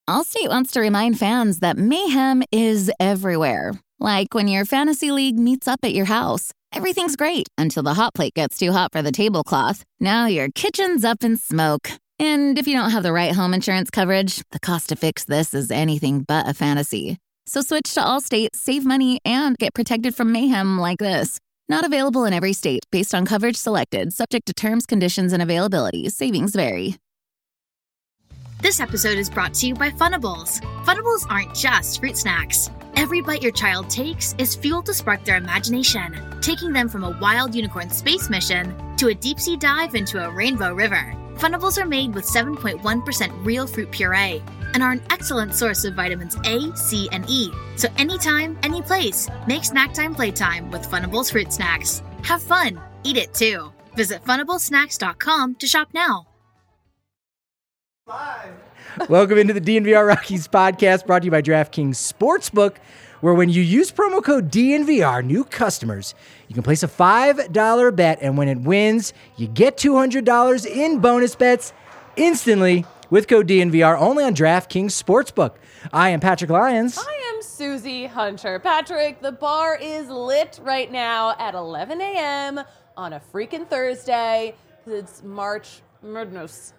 Allstate wants to remind fans that mayhem is everywhere. Like when your fantasy league meets up at your house. Everything's great until the hot plate gets too hot for the tablecloth. Now your kitchen's up in smoke. And if you don't have the right home insurance coverage, the cost to fix this is anything but a fantasy. So switch to Allstate, save money, and get protected from mayhem like this. Not available in every state based on coverage selected, subject to terms, conditions, and availability. Savings vary. This episode is brought to you by Funables. Funables aren't just fruit snacks. Every bite your child takes is fuel to spark their imagination, taking them from a wild unicorn space mission to a deep-sea dive into a rainbow river. Funables are made with 7.1% real fruit puree and are an excellent source of vitamins A, C, and E. So anytime, any place, make snack time playtime with Funables fruit snacks. Have fun. Eat it too. Visit funablesnacks.com to shop now. Welcome into the DNVR Rockies podcast, brought to you by DraftKings Sportsbook, where when you use promo code DNVR, new customers, you can place a $5 bet, and when it wins, you get $200 in bonus bets instantly with code DNVR only on DraftKings Sportsbook. I am Patrick Lyons. I am Susie Hunter. Patrick, the bar is lit right now at 11 a.m. on a freaking Thursday. It's March Madness.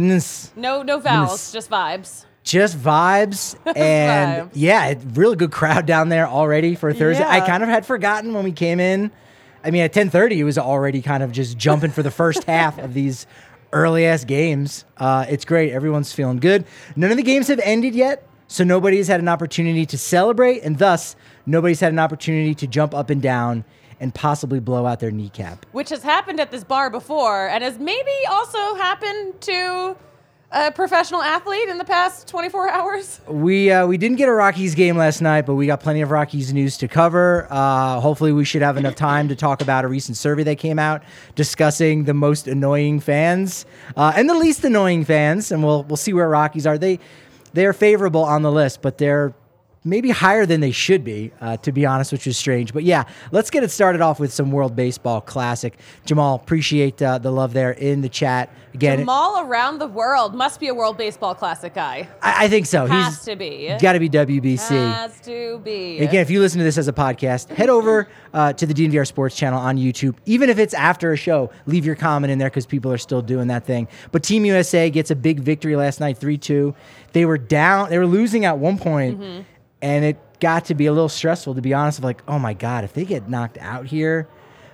No vowels, just vibes. Just vibes. And yeah, really good crowd down there already for a Thursday. Yeah. I kind of had forgotten when we came in. I mean, at 10:30, it was already kind of just jumping for the first half of these early-ass games. It's great. Everyone's feeling good. None of the games have ended yet, so nobody's had an opportunity to celebrate, and thus, nobody's had an opportunity to jump up and down and possibly blow out their kneecap. Which has happened at this bar before, and has maybe also happened to a professional athlete in the past 24 hours. We didn't get a Rockies game last night, but we got plenty of Rockies news to cover. Hopefully we should have enough time to talk about a recent survey that came out discussing the most annoying fans and the least annoying fans, and we'll see where Rockies are. They're favorable on the list, but they're maybe higher than they should be, to be honest, which is strange. But yeah, let's get it started off with some World Baseball Classic. Jamal, appreciate the love there in the chat. Again, Jamal around the world must be a World Baseball Classic guy. I think so. Has to be. Got to be WBC. Has to be. Again, if you listen to this as a podcast, head over to the DNVR Sports channel on YouTube. Even if it's after a show, leave your comment in there because people are still doing that thing. But Team USA gets a big victory last night, 3-2. They were losing at one point. Mm-hmm. And it got to be a little stressful, to be honest, of like, oh my God, if they get knocked out here,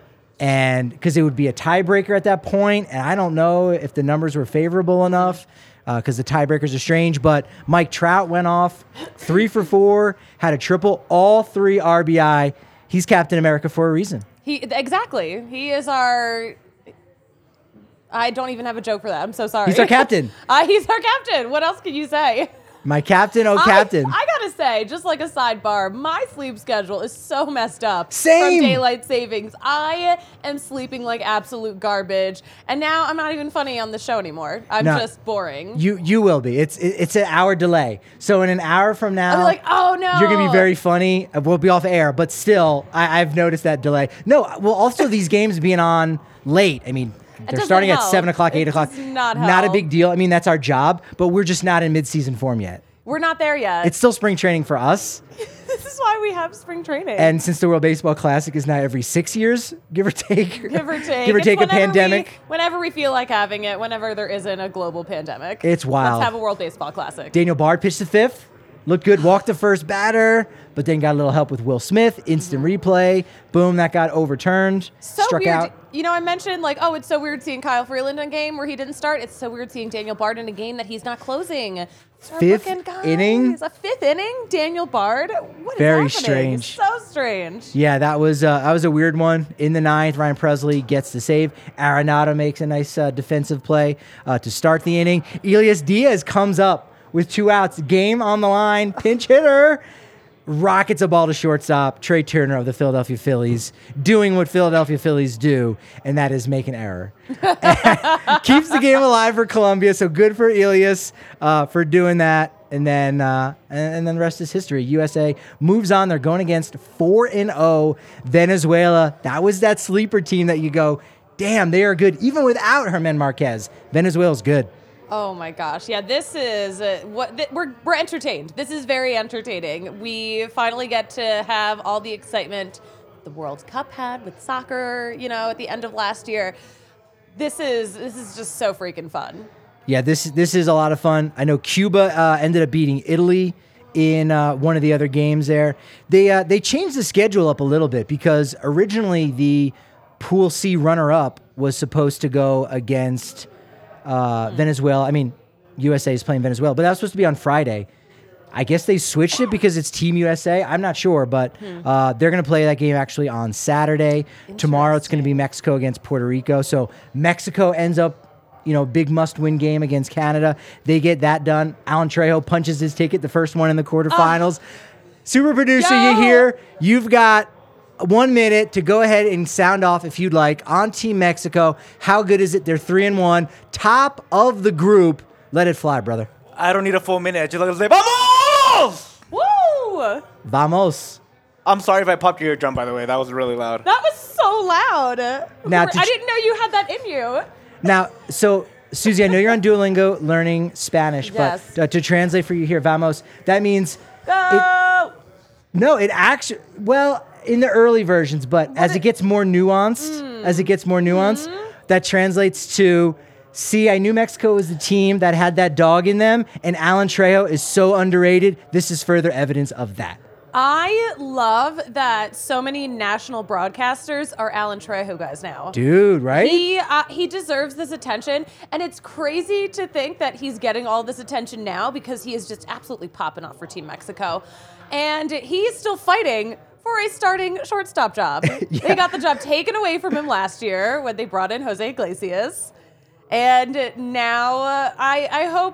and because it would be a tiebreaker at that point, and I don't know if the numbers were favorable enough, because the tiebreakers are strange, but Mike Trout went off 3 for 4, had a triple, all 3 RBI. He's Captain America for a reason. Exactly. He is our... I don't even have a joke for that. I'm so sorry. He's our captain. He's our captain. What else can you say? My captain, captain. I gotta say, just like a sidebar, my sleep schedule is so messed up. Same. From daylight savings. I am sleeping like absolute garbage. And now I'm not even funny on the show anymore. I'm just boring. You will be. It's an hour delay. So in an hour from now, I'll be like, oh no. You're going to be very funny. We'll be off air, but still, I've noticed that delay. No, well, also these games being on late. I mean, they're starting at 7 o'clock, 8 o'clock. Not a big deal. I mean, that's our job, but we're just not in mid-season form yet. We're not there yet. It's still spring training for us. This is why we have spring training. And since the World Baseball Classic is now every 6 years, give or take. Give or take a pandemic. Whenever we feel like having it, whenever there isn't a global pandemic. It's wild. Let's have a World Baseball Classic. Daniel Bard pitched the 5th. Looked good, walked the first batter, but then got a little help with Will Smith. Instant replay. Boom, that got overturned. So struck weird. out. You know, I mentioned, like, it's so weird seeing Kyle Freeland in a game where he didn't start. It's so weird seeing Daniel Bard in a game that he's not closing. Fifth inning? A 5th inning? Daniel Bard? What is Very happening? strange. So strange. Yeah, that was a weird one. In the 9th, Ryan Presley gets the save. Arenado makes a nice defensive play to start the inning. Elias Diaz comes up with 2 outs. Game on the line. Pinch hitter. Rockets a ball to shortstop. Trey Turner of the Philadelphia Phillies doing what Philadelphia Phillies do, and that is make an error. Keeps the game alive for Colombia, so good for Elias for doing that. And then the rest is history. USA moves on. They're going against 4-0 Venezuela. That was that sleeper team that you go, damn, they are good. Even without Germán Marquez, Venezuela's good. Oh my gosh. Yeah, this is we're entertained. This is very entertaining. We finally get to have all the excitement the World Cup had with soccer, at the end of last year. This is just so freaking fun. Yeah, this is a lot of fun. I know Cuba ended up beating Italy in one of the other games there. They changed the schedule up a little bit because originally the Pool C runner-up was supposed to go against Venezuela. I mean, USA is playing Venezuela, but that was supposed to be on Friday. I guess they switched it because it's Team USA. I'm not sure, but they're going to play that game actually on Saturday. Tomorrow it's going to be Mexico against Puerto Rico. So Mexico ends up, big must-win game against Canada. They get that done. Alan Trejo punches his ticket, the first one in the quarterfinals. Super producer, you here. You've got 1 minute to go ahead and sound off if you'd like on Team Mexico. How good is it? They're 3-1, top of the group. Let it fly, brother. I don't need a full minute. I just like to say, vamos! Woo! Vamos. I'm sorry if I popped your eardrum, by the way. That was really loud. That was so loud. Now, I didn't know you had that in you. Now, so, Susie, I know you're on Duolingo learning Spanish, yes. But to translate for you here, vamos, that means... Go! It actually... Well... in the early versions, but as it gets more nuanced, that translates to, see, I knew Mexico was the team that had that dog in them, and Alan Trejo is so underrated. This is further evidence of that. I love that so many national broadcasters are Alan Trejo guys now. Dude, right? He deserves this attention, and it's crazy to think that he's getting all this attention now because he is just absolutely popping off for Team Mexico. And he's still fighting for a starting shortstop job. Yeah. They got the job taken away from him last year when they brought in Jose Iglesias. And now I hope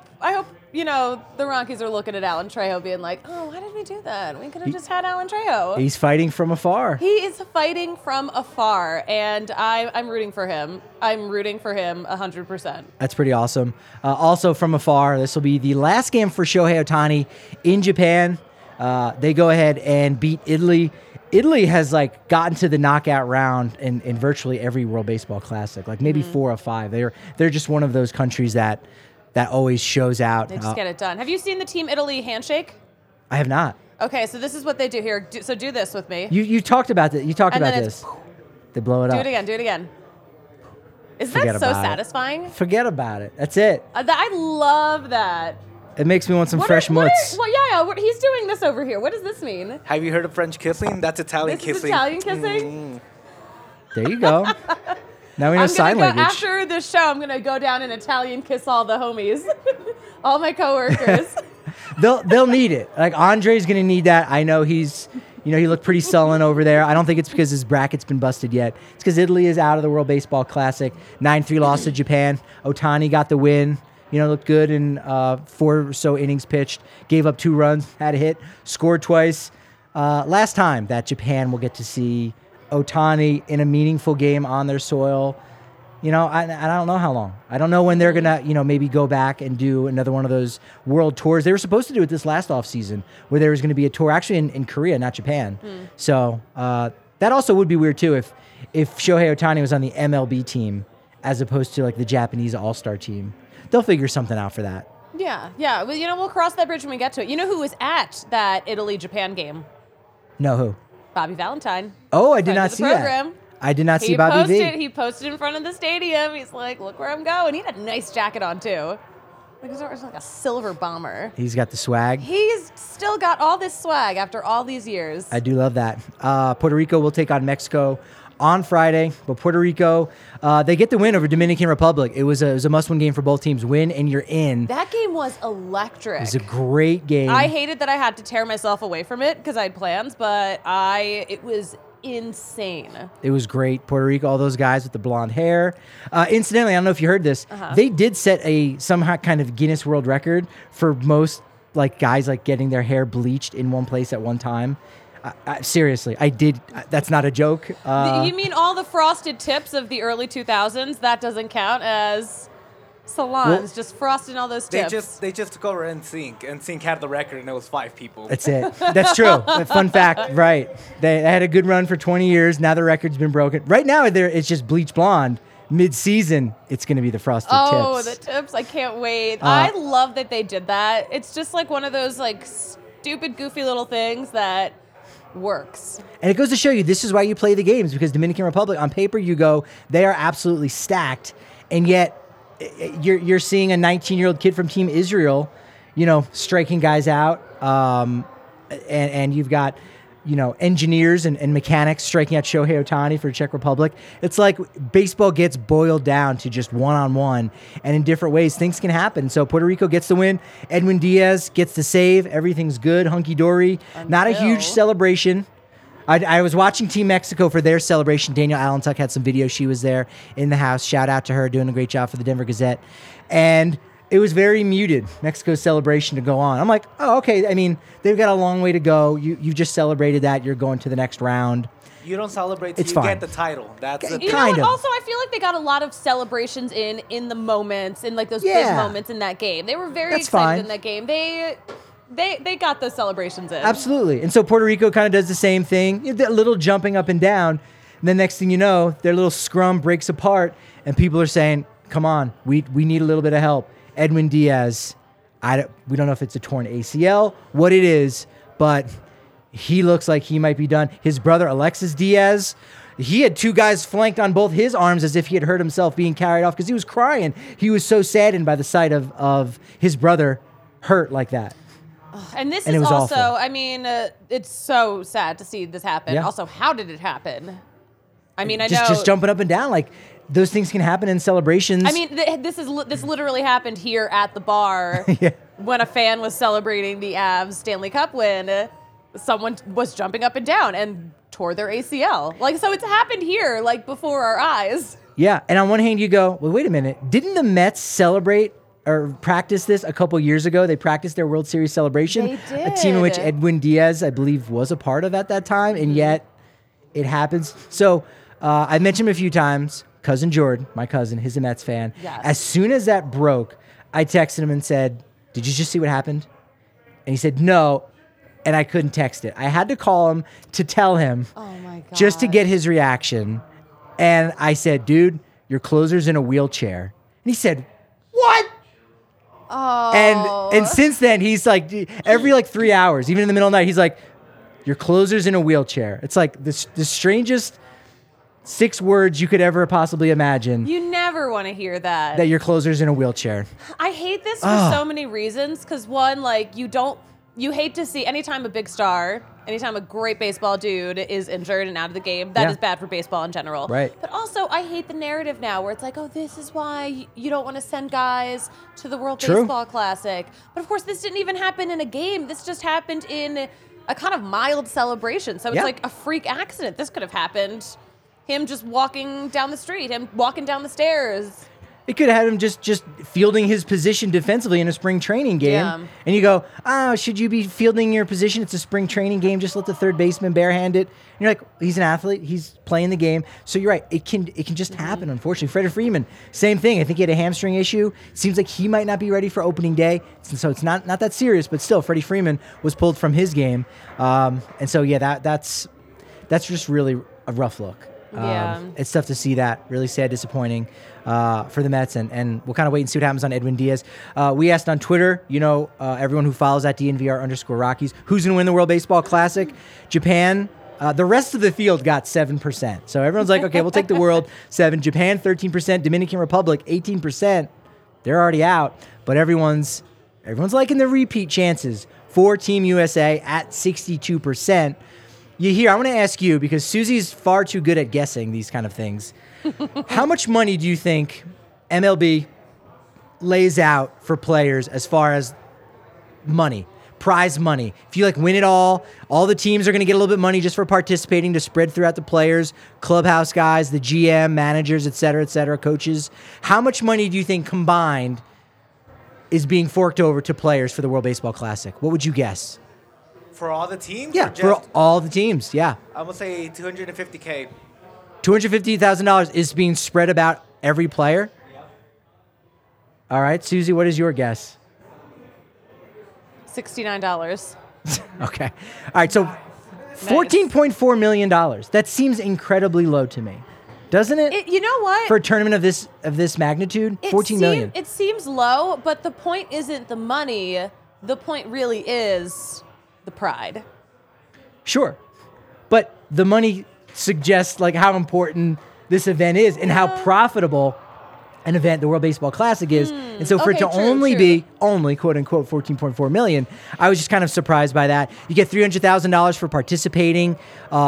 the Rockies are looking at Alan Trejo being like, oh, why did we do that? We could have just had Alan Trejo. He's fighting from afar. He is fighting from afar, and I'm rooting for him. I'm rooting for him 100%. That's pretty awesome. Also from afar, this will be the last game for Shohei Ohtani in Japan. They go ahead and beat Italy. Italy has gotten to the knockout round in virtually every World Baseball Classic, maybe 4 or 5. They're just one of those countries that always shows out. They just get it done. Have you seen the Team Italy handshake? I have not. Okay, so this is what they do here. So do this with me. You talked about this. You talked about this. They blow it up. Do it again. Isn't that so satisfying? Forget about it. That's it. I love that. It makes me want some fresh mutts. He's doing this over here. What does this mean? Have you heard of French kissing? That's Italian kissing. This is Italian kissing? There you go. Now we know sign language. After this show, I'm going to go down and Italian kiss all the homies, all my coworkers. They'll need it. Andre's going to need that. I know he looked pretty sullen over there. I don't think it's because his bracket's been busted yet. It's because Italy is out of the World Baseball Classic. 9-3 loss to Japan. Ohtani got the win. Looked good in 4 or so innings pitched. Gave up 2 runs, had a hit, scored twice. Last time that Japan will get to see Ohtani in a meaningful game on their soil. I don't know how long. I don't know when they're going to, maybe go back and do another one of those world tours. They were supposed to do it this last offseason where there was going to be a tour actually in Korea, not Japan. So that also would be weird too if Shohei Ohtani was on the MLB team as opposed to the Japanese all-star team. They'll figure something out for that. Yeah. Well, we'll cross that bridge when we get to it. You know who was at that Italy-Japan game? No, who? Bobby Valentine. Oh, I did not see that. I did not see Bobby V. He posted in front of the stadium. He's like, look where I'm going. He had a nice jacket on, too. It was like a silver bomber. He's got the swag. He's still got all this swag after all these years. I do love that. Puerto Rico will take on Mexico on Friday, but Puerto Rico, they get the win over Dominican Republic. It was a must-win game for both teams. Win and you're in. That game was electric. It was a great game. I hated that I had to tear myself away from it because I had plans, but it was insane. It was great. Puerto Rico, all those guys with the blonde hair. Incidentally, I don't know if you heard this. They did set some kind of Guinness World Record for most guys getting their hair bleached in one place at one time. Seriously, I did. That's not a joke. You mean all the frosted tips of the early 2000s? That doesn't count as salons, just frosting all those tips. They just took over NSYNC. NSYNC had the record, and it was 5 people. That's it. That's true. Fun fact, right. They had a good run for 20 years. Now the record's been broken. Right now, it's just bleach blonde. mid-season, it's going to be the frosted tips. Oh, the tips. I can't wait. I love that they did that. It's just like one of those like stupid, goofy little things that works. And it goes to show you this is why you play the games, because Dominican Republic, on paper, you go, they are absolutely stacked. And yet you're seeing a 19-year-old kid from Team Israel, striking guys out. And you've got, engineers and mechanics striking out Shohei Ohtani for Czech Republic. It's like baseball gets boiled down to just one-on-one, and in different ways, things can happen. So Puerto Rico gets the win. Edwin Diaz gets the save. Everything's good, hunky-dory. Not a huge celebration. I was watching Team Mexico for their celebration. Daniel Allentuck had some video. She was there in the house. Shout out to her, doing a great job for the Denver Gazette. And it was very muted, Mexico's celebration to go on. I'm like, oh, okay. I mean, they've got a long way to go. You just celebrated that. You're going to the next round. You don't celebrate till you get the title. That's the kind of. Also, I feel like they got a lot of celebrations in the moments, in like those big moments in that game. They were very excited in that game. They got those celebrations in. Absolutely. And so Puerto Rico kind of does the same thing, a little jumping up and down. And then next thing you know, their little scrum breaks apart, and people are saying, come on, we need a little bit of help. Edwin Diaz, we don't know if it's a torn ACL, what it is, but he looks like he might be done. His brother, Alexis Diaz, he had two guys flanked on both his arms as if he had hurt himself being carried off because he was crying. He was so saddened by the sight of his brother hurt like that. And this is also, awful. I mean, it's so sad to see this happen. Yeah. Also, how did it happen? I mean, I know. Just jumping up and down, like those things can happen in celebrations. I mean, this literally happened here at the bar when a fan was celebrating the Avs Stanley Cup win. Someone was jumping up and down and tore their ACL. Like, so it's happened here, like before our eyes. Yeah, and on one hand you go, well, wait a minute. Didn't the Mets celebrate or practice this a couple years ago? They practiced their World Series celebration. They did. A team in which Edwin Diaz, I believe, was a part of at that time, and yet it happens. So I mentioned him a few times. Cousin Jordan, my cousin, he's a Mets fan. Yes. As soon as that broke, I texted him and said, did you just see what happened? And he said, no. And I couldn't text it. I had to call him to tell him, oh my God, just to get his reaction. And I said, dude, your closer's in a wheelchair. And he said, what? Oh. And since then, he's like, every 3 hours, even in the middle of the night, he's like, your closer's in a wheelchair. It's like the strangest 6 words you could ever possibly imagine. You never want to hear that. That your closer's in a wheelchair. I hate this for so many reasons. Because one, you hate to see anytime a big star, anytime a great baseball dude is injured and out of the game, that is bad for baseball in general. Right. But also, I hate the narrative now where it's like, oh, this is why you don't want to send guys to the World Baseball Classic. But of course, this didn't even happen in a game. This just happened in a kind of mild celebration. So it's like a freak accident. This could have happened. Him just walking down the street, him walking down the stairs. It could have had him just fielding his position defensively in a spring training game. Yeah. And you go, should you be fielding your position? It's a spring training game. Just let the third baseman barehand it. And you're like, he's an athlete. He's playing the game. So you're right. It can just happen, unfortunately. Freddie Freeman, same thing. I think he had a hamstring issue. Seems like he might not be ready for opening day. So it's not that serious, but still, Freddie Freeman was pulled from his game. And so, that's just really a rough look. It's tough to see that. Really sad, disappointing for the Mets, and we'll kind of wait and see what happens on Edwin Diaz. We asked on Twitter, everyone who follows at DNVR_Rockies, who's going to win the World Baseball Classic? Japan. The rest of the field got 7%. So everyone's like, okay, we'll take the world. 7. Japan, 13%. Dominican Republic, 18%. They're already out, but everyone's liking the repeat chances for Team USA at 62%. I want to ask you, because Susie's far too good at guessing these kind of things. How much money do you think MLB lays out for players as far as money, prize money? If you win it all the teams are going to get a little bit of money just for participating to spread throughout the players, clubhouse guys, the GM, managers, et cetera, coaches. How much money do you think combined is being forked over to players for the World Baseball Classic? What would you guess? For all the teams? Yeah, for all the teams, yeah. I'm going to say $250K. $250,000 is being spread about every player? Yep. All right, Susie, what is your guess? $69. Okay. All right, so $14.4 million. That seems incredibly low to me. doesn't it? You know what? For a tournament of this magnitude, 14 million. It seems low, but the point isn't the money. The point really is the pride. Sure. But the money suggests like how important this event is and how profitable an event the World Baseball Classic is. And so for it to be quote unquote 14.4 million, I was just kind of surprised by that. You get $300,000 for participating.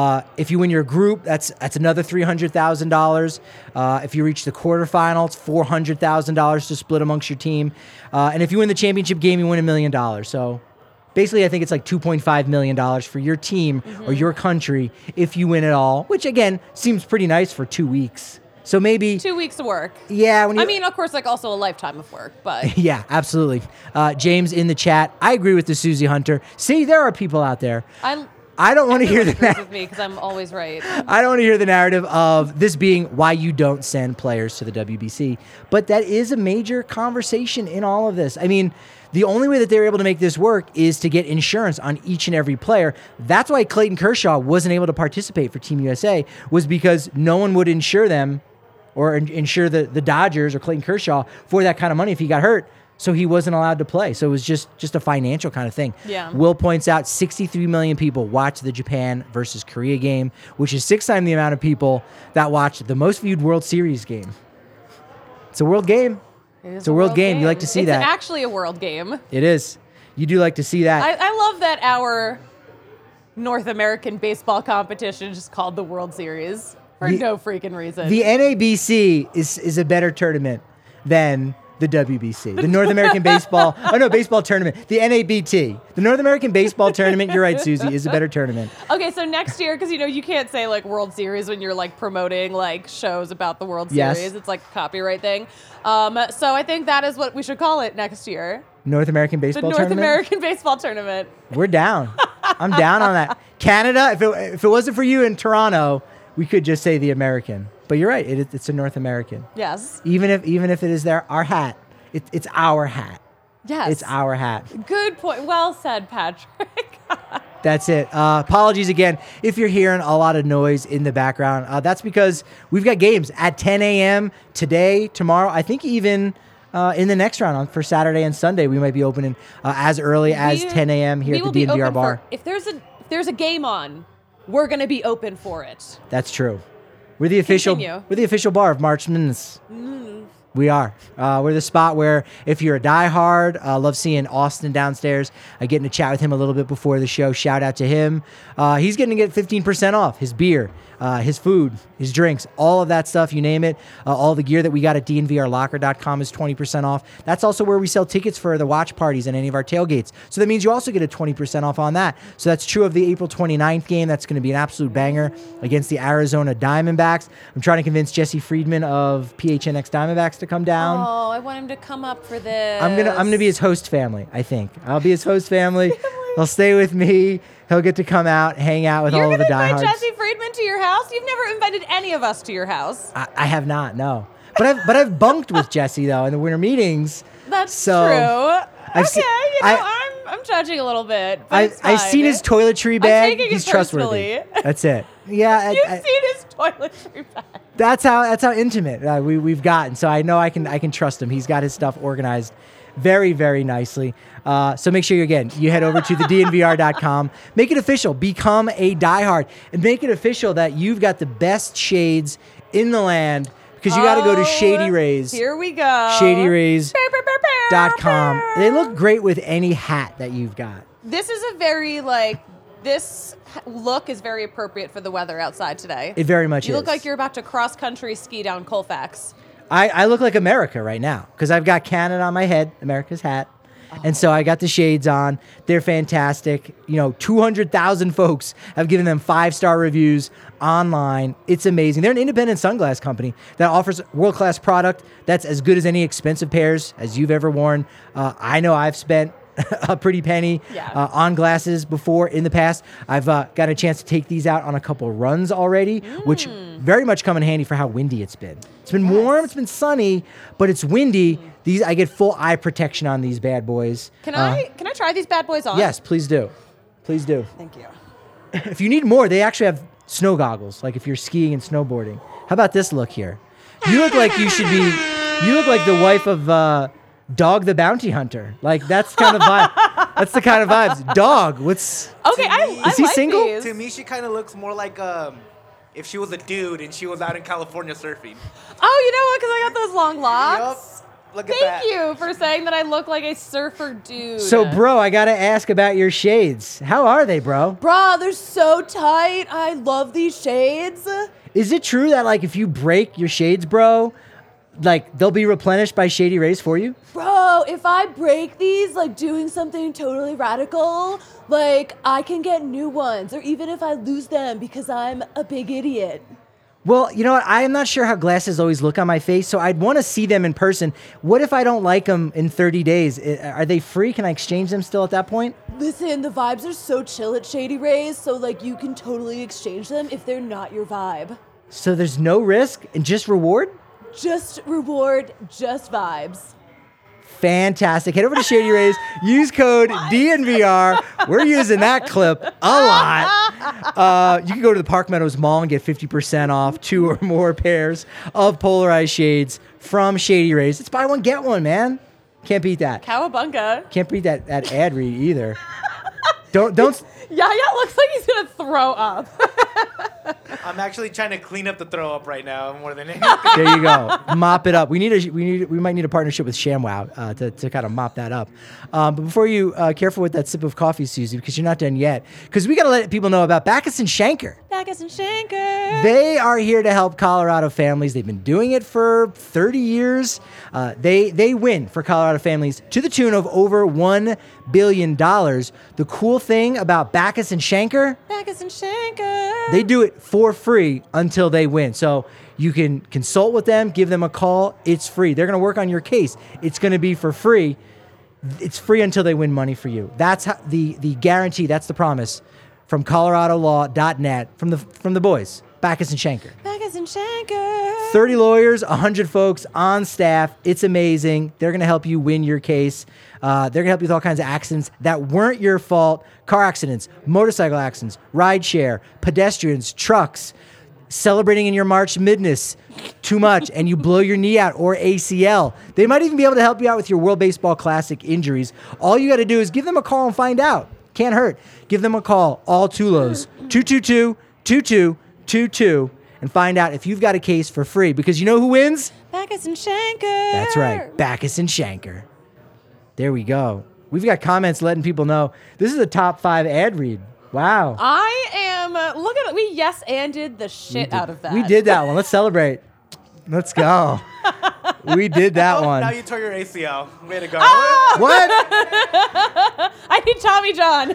If you win your group, that's another $300,000. If you reach the quarterfinals, $400,000 to split amongst your team. And if you win the championship game, you win $1 million. So basically, I think it's like $2.5 million for your team or your country if you win it all, which again seems pretty nice for 2 weeks. So maybe 2 weeks of work. Yeah. I mean, of course, like also a lifetime of work, but yeah, absolutely. James in the chat, I agree with the Susie Hunter. See, there are people out there. I don't want to hear that with me because I'm always right. I don't want to hear the narrative of this being why you don't send players to the WBC, but that is a major conversation in all of this. I mean, the only way that they were able to make this work is to get insurance on each and every player. That's why Clayton Kershaw wasn't able to participate for Team USA, was because no one would insure them or insure the Dodgers or Clayton Kershaw for that kind of money if he got hurt. So he wasn't allowed to play. So it was just a financial kind of thing. Yeah. Will points out 63 million people watched the Japan versus Korea game, which is 6 times the amount of people that watched the most viewed World Series game. It's a world game. It's a world game. You like to see that. It's actually a world game. It is. You do like to see that. I love that our North American baseball competition is just called the World Series for no freaking reason. The NABC is a better tournament than the WBC, the North American Baseball Tournament, the NABT, the North American Baseball Tournament. You're right, Susie, is a better tournament. Okay, so next year, because you can't say like World Series when you're like promoting like shows about the World Series. Yes. It's like a copyright thing. So I think that is what we should call it next year. North American Baseball Tournament? The North American Baseball Tournament. We're down. I'm down on that. Canada, if it wasn't for you in Toronto, we could just say the American. But you're right. It's a North American. Yes. Even if it is our hat, it's our hat. Yes. It's our hat. Good point. Well said, Patrick. That's it. Apologies again if you're hearing a lot of noise in the background. That's because we've got games at 10 a.m. today, tomorrow. I think even in the next round for Saturday and Sunday, we might be opening as early as 10 a.m. here at the DNVR bar. If there's a game on, we're going to be open for it. That's true. We're the official bar of March Madness. We are. We're the spot where if you're a diehard, love seeing Austin downstairs. Getting to chat with him a little bit before the show. Shout out to him. He's getting to get 15% off his beer, his food, his drinks, all of that stuff, you name it. All the gear that we got at dnvrlocker.com is 20% off. That's also where we sell tickets for the watch parties and any of our tailgates. So that means you also get a 20% off on that. So that's true of the April 29th game. That's going to be an absolute banger against the Arizona Diamondbacks. I'm trying to convince Jesse Friedman of PHNX Diamondbacks to come down. Oh, I want him to come up for this. I'm gonna be his host family, I think. I'll be his host family. He'll stay with me. He'll get to come out, hang out with all of the diehards. You're going to invite Jesse Friedman to your house? You've never invited any of us to your house. I have not, no. But I've bunked with Jesse though in the winter meetings. That's true. I'm judging a little bit. I've seen his toiletry bag. He's trustworthy. That's it. Yeah. You've seen his toiletry bag. That's how intimate we've gotten. So I know I can trust him. He's got his stuff organized very, very nicely. So make sure you head over to thednvr.com. Make it official. Become a diehard. And make it official that you've got the best shades in the land because you got to go to Shady Rays. Here we go. ShadyRays.com. They look great with any hat that you've got. This is this look is very appropriate for the weather outside today. It very much is. You look like you're about to cross-country ski down Colfax. I look like America right now because I've got Canada on my head, America's hat. And so I got the shades on. They're fantastic. 200,000 folks have given them 5-star reviews online. It's amazing. They're an independent sunglass company that offers world-class product that's as good as any expensive pairs as you've ever worn. I know I've spent a pretty penny on glasses before in the past. I've got a chance to take these out on a couple runs already, which very much come in handy for how windy it's been. It's been warm, it's been sunny, but it's windy. I get full eye protection on these bad boys. Can I try these bad boys on? Yes, please do. Please do. Thank you. If you need more, they actually have snow goggles, like if you're skiing and snowboarding. How about this look here? You look like you should be. You look like the wife of Dog the Bounty Hunter. Like that's kind of vibe. That's the kind of vibes. Dog. What's Okay, is he like single? these. To me, she kind of looks more like if she was a dude and she was out in California surfing. Oh, you know what? Because I got those long locks. Yup. Look at that. Thank you for saying that I look like a surfer dude. So, bro, I gotta ask about your shades. How are they, bro? Bruh, they're so tight. I love these shades. Is it true that like if you break your shades, bro, like they'll be replenished by Shady Rays for you? Bro, if I break these, like doing something totally radical, like I can get new ones. Or even if I lose them because I'm a big idiot. Well, you know what? I am not sure how glasses always look on my face, so I'd want to see them in person. What if I don't like them in 30 days? Are they free? Can I exchange them still at that point? Listen, the vibes are so chill at Shady Rays, so like you can totally exchange them if they're not your vibe. So there's no risk and just reward? Just reward, just vibes. Fantastic. Head over to Shady Rays. Use code DNVR. We're using that clip a lot. You can go to the Park Meadows Mall and get 50% off 2 or more pairs of polarized shades from Shady Rays. It's buy one, get one, man. Can't beat that. Cowabunga. Can't beat that ad read either. Don't. Yaya looks like he's gonna throw up. I'm actually trying to clean up the throw up right now more than anything. There you go. Mop it up. We might need a partnership with ShamWow to kind of mop that up. But before you, careful with that sip of coffee, Susie, because you're not done yet. Because we got to let people know about Backus and Schenker. Backus and Schenker. They are here to help Colorado families. They've been doing it for 30 years. They win for Colorado families to the tune of over $1 billion. The cool thing about Backus and Schenker, they do it for free until they win. So you can consult with them, give them a call. It's free. They're going to work on your case. It's going to be for free. It's free until they win money for you. That's how, the guarantee. That's the promise from ColoradoLaw.net from the boys, Backus and Schenker. Backus and Schenker. 30 lawyers, 100 folks on staff. It's amazing. They're going to help you win your case. They're going to help you with all kinds of accidents that weren't your fault. Car accidents, motorcycle accidents, ride share, pedestrians, trucks, celebrating in your March Madness too much and you blow your knee out or ACL. They might even be able to help you out with your World Baseball Classic injuries. All you got to do is give them a call and find out. Can't hurt. Give them a call, all Tulos, 222-2222, and find out if you've got a case for free. Because you know who wins? Backus and Schenker. That's right, Backus and Schenker. There we go. We've got comments letting people know this is a top 5 ad read. Wow. I am, look at it. We yes-anded the shit out of that. We did that one. Let's celebrate. Let's go. We did that one. Now you tore your ACL. Way to go. Ah! What? I need Tommy John.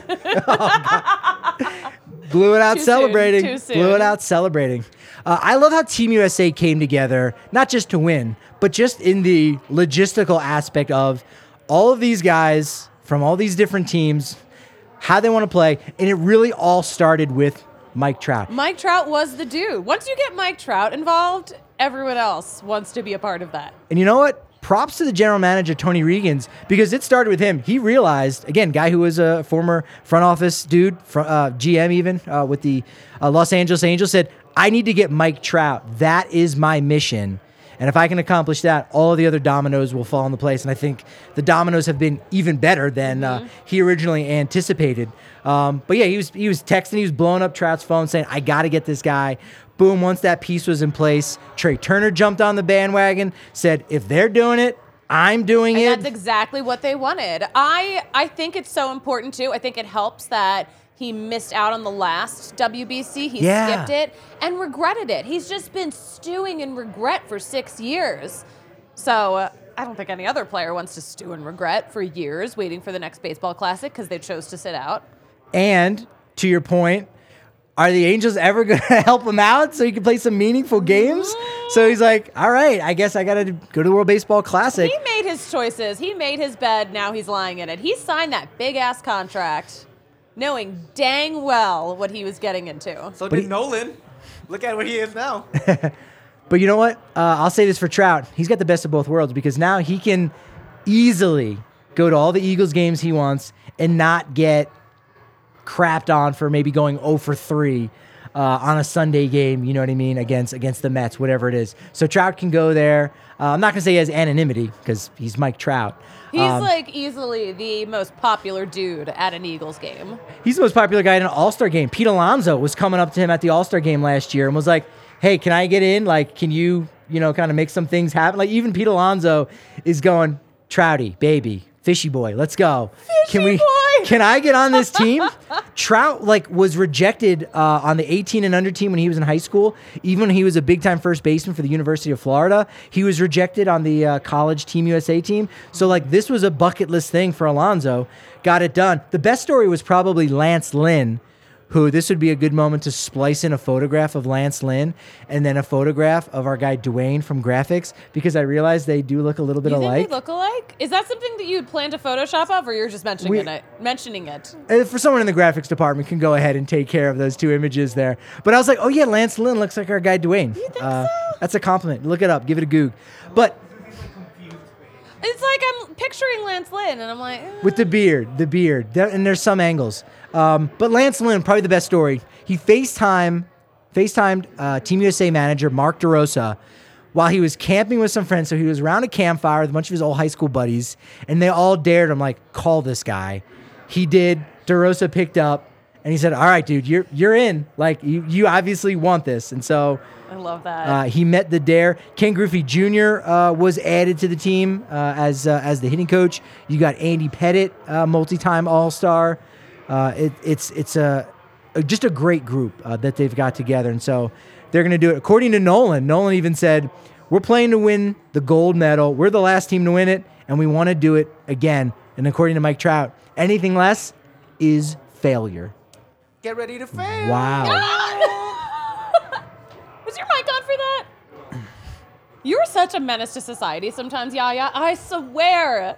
Blew it out Too celebrating. soon. Too soon. Blew it out celebrating. I love how Team USA came together, not just to win, but just in the logistical aspect of all of these guys from all these different teams, how they want to play. And it really all started with Mike Trout. Mike Trout was the dude. Once you get Mike Trout involved, everyone else wants to be a part of that. And you know what? Props to the general manager, Tony Regans, because it started with him. He realized, again, guy who was a former front office dude, GM even, with the Los Angeles Angels, said, I need to get Mike Trout. That is my mission. And if I can accomplish that, all of the other dominoes will fall into place. And I think the dominoes have been even better than he originally anticipated. But yeah, he was texting, he was blowing up Trout's phone saying, I got to get this guy. Boom, once that piece was in place, Trey Turner jumped on the bandwagon, said, if they're doing it, I'm doing it. That's exactly what they wanted. I think it's so important, too. I think it helps that he missed out on the last WBC. He skipped it and regretted it. He's just been stewing in regret for 6 years. So I don't think any other player wants to stew in regret for years waiting for the next baseball classic because they chose to sit out. And to your point, are the Angels ever going to help him out so he can play some meaningful games? So he's like, all right, I guess I got to go to the World Baseball Classic. He made his choices. He made his bed. Now he's lying in it. He signed that big-ass contract knowing dang well what he was getting into. So did Nolan. Look at where he is now. But you know what? I'll say this for Trout. He's got the best of both worlds because now he can easily go to all the Eagles games he wants and not get crapped on for maybe going 0 for 3 on a Sunday game, you know what I mean, against the Mets, whatever it is. So Trout can go there. I'm not going to say he has anonymity because he's Mike Trout. He's like easily the most popular dude at an Eagles game. He's the most popular guy in an All-Star game. Pete Alonso was coming up to him at the All-Star game last year and was like, hey, can I get in? Like, can you kind of make some things happen? Like, even Pete Alonso is going, Trouty, baby, fishy boy, let's go. Can I get on this team? Trout was rejected on the 18 and under team when he was in high school. Even when he was a big time first baseman for the University of Florida, he was rejected on the college Team USA team. So this was a bucket list thing for Alonso. Got it done. The best story was probably Lance Lynn, who this would be a good moment to splice in a photograph of Lance Lynn and then a photograph of our guy Dwayne from graphics, because I realized they do look a little bit alike. You think they look alike? Is that something that you'd plan to Photoshop of, or you're just mentioning it? For someone in the graphics department can go ahead and take care of those two images there. But I was like, oh yeah, Lance Lynn looks like our guy Dwayne. You think so? That's a compliment. Look it up. Give it a goog. But it's like I'm picturing Lance Lynn, and I'm like... With the beard. And there's some angles. But Lance Lynn, probably the best story. He FaceTimed Team USA manager Mark DeRosa while he was camping with some friends. So he was around a campfire with a bunch of his old high school buddies, and they all dared him, call this guy. He did. DeRosa picked up, and he said, all right, dude, you're in. You obviously want this. And so... I love that. He met the dare. Ken Griffey Jr. Was added to the team as the hitting coach. You got Andy Pettit, multi-time All-Star. It's just a great group that they've got together, and so they're going to do it. According to Nolan even said, we're playing to win the gold medal. We're the last team to win it, and we want to do it again. And according to Mike Trout, anything less is failure. Get ready to fail. Wow. Was your mic on for that? You're such a menace to society sometimes, Yaya. I swear.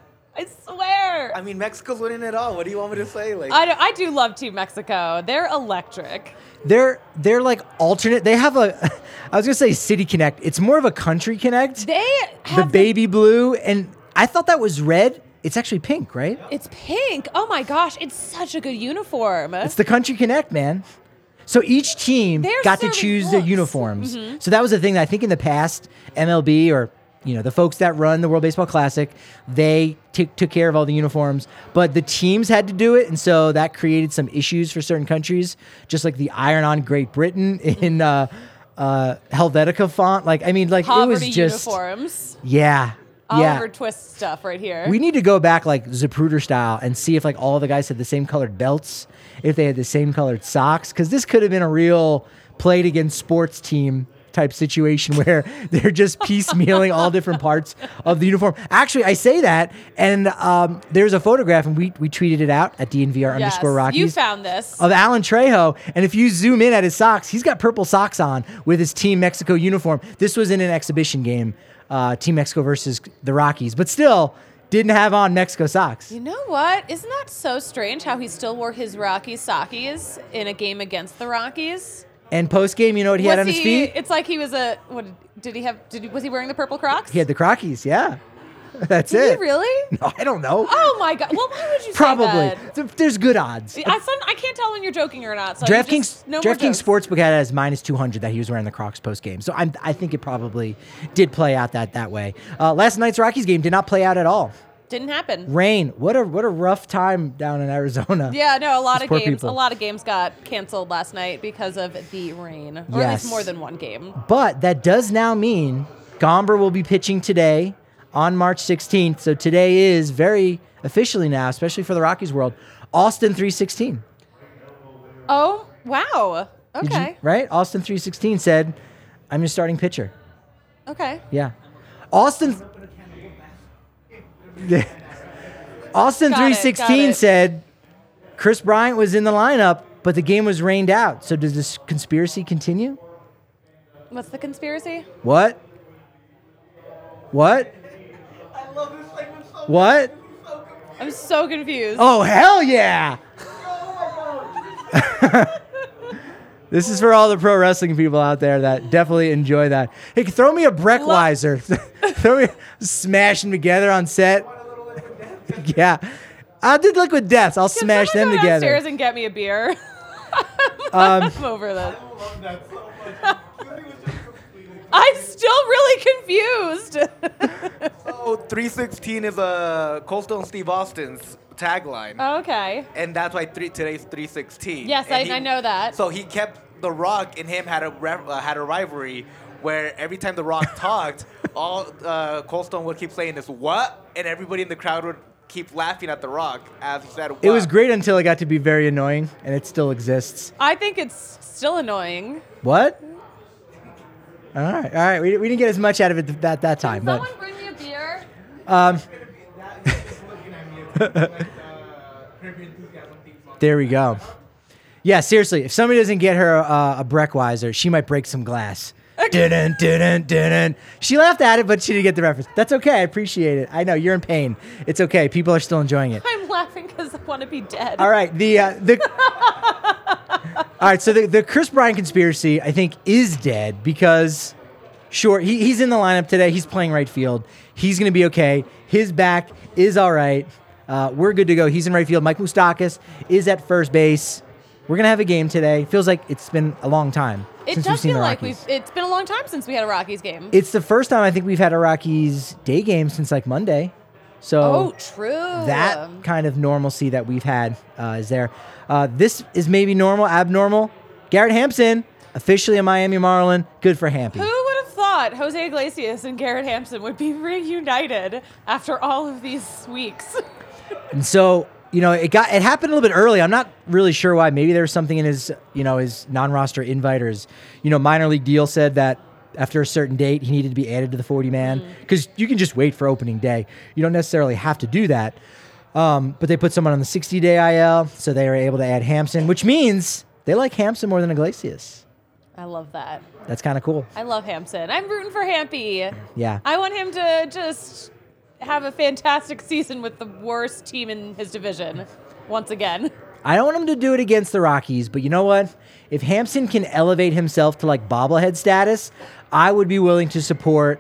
I mean, Mexico's winning it all. What do you want me to say? I do love Team Mexico. They're electric. They're alternate. They have I was gonna say City Connect. It's more of a country connect. They have the baby blue, and I thought that was red. It's actually pink, right? It's pink. Oh my gosh, it's such a good uniform. It's the country connect, man. So each team got to choose their uniforms. Mm-hmm. So that was the thing that I think in the past, MLB or the folks that run the World Baseball Classic, they took care of all the uniforms, but the teams had to do it, and so that created some issues for certain countries, just like the iron-on Great Britain in Helvetica font. It was just uniforms. Yeah. Oliver Twist stuff right here. We need to go back Zapruder style and see if all the guys had the same colored belts, if they had the same colored socks, because this could have been a real played against sports team type situation where they're just piecemealing all different parts of the uniform. Actually, I say that, and there's a photograph, and we tweeted it out at DNVR_Rockies. You found this. Of Alan Trejo, and if you zoom in at his socks, he's got purple socks on with his Team Mexico uniform. This was in an exhibition game, Team Mexico versus the Rockies, but still didn't have on Mexico socks. You know what? Isn't that so strange how he still wore his Rockies sockies in a game against the Rockies? And post game, you know what he had on his feet? It's like he was was he wearing the purple Crocs? He had the Crockies, yeah. That's Did it. he really? No, I don't know. Oh my God. Well, why would you Probably. say that? There's good odds. I can't tell when you're joking or not. So DraftKings Sportsbook had it as -200 that he was wearing the Crocs post game. So I think it probably did play out that way. Last night's Rockies game did not play out at all. Didn't happen. Rain. What a rough time down in Arizona. Yeah, no, a lot of games got canceled last night because of the rain. Or at least more than one game. But that does now mean Gomber will be pitching today on March 16th. So today is very officially now, especially for the Rockies world, Austin 316. Oh, wow. Okay. Right? Austin 316 said, I'm your starting pitcher. Okay. Yeah. Austin 316 said Chris Bryant was in the lineup, but the game was rained out. So does this conspiracy continue? What's the conspiracy? What? I love this segment so much. What? I'm so confused. Oh, hell yeah. This is for all the pro wrestling people out there that definitely enjoy that. Hey, throw me a Breckweiser. Throw me smash them together on set. Yeah. I did Liquid Deaths. I'll smash them together. Downstairs and get me a beer. I'm over this. I'm still really confused. So 316 is Cold Stone Steve Austin's tagline. Oh, okay. And that's why today's 316. Yes, I know that. So he kept The Rock and him had a rivalry where every time The Rock talked, all Cold Stone would keep saying this, what? And everybody in the crowd would keep laughing at The Rock as he said, what? It was great until it got to be very annoying, and it still exists. I think it's still annoying. What? All right. We didn't get as much out of it at that time. Can someone bring me a beer? There we go. Yeah, seriously, if somebody doesn't get her a Breckweiser, she might break some glass. Dun-dun. She laughed at it, but she didn't get the reference. That's okay. I appreciate it. I know you're in pain. It's okay. People are still enjoying it. I'm laughing because I want to be dead. All right. All right. So the Chris Bryant conspiracy, I think, is dead because, sure, he's in the lineup today. He's playing right field. He's going to be okay. His back is all right. We're good to go. He's in right field. Mike Moustakas is at first base. We're going to have a game today. Feels like it's been a long time since we've seen the Rockies. It's been a long time since we had a Rockies game. It's the first time I think we've had a Rockies day game since like Monday. So true. That kind of normalcy that we've had is there. This is maybe normal, abnormal. Garrett Hampson, officially a Miami Marlin. Good for Hampy. Who would have thought Jose Iglesias and Garrett Hampson would be reunited after all of these weeks? And so, it happened a little bit early. I'm not really sure why. Maybe there was something in his non-roster invite or his, minor league deal said that after a certain date, he needed to be added to the 40-man because you can just wait for opening day. You don't necessarily have to do that. But they put someone on the 60-day IL, so they were able to add Hampson, which means they like Hampson more than Iglesias. I love that. That's kind of cool. I love Hampson. I'm rooting for Hampy. Yeah. I want him to just have a fantastic season with the worst team in his division once again. I don't want him to do it against the Rockies, but you know what? If Hampson can elevate himself to like bobblehead status, I would be willing to support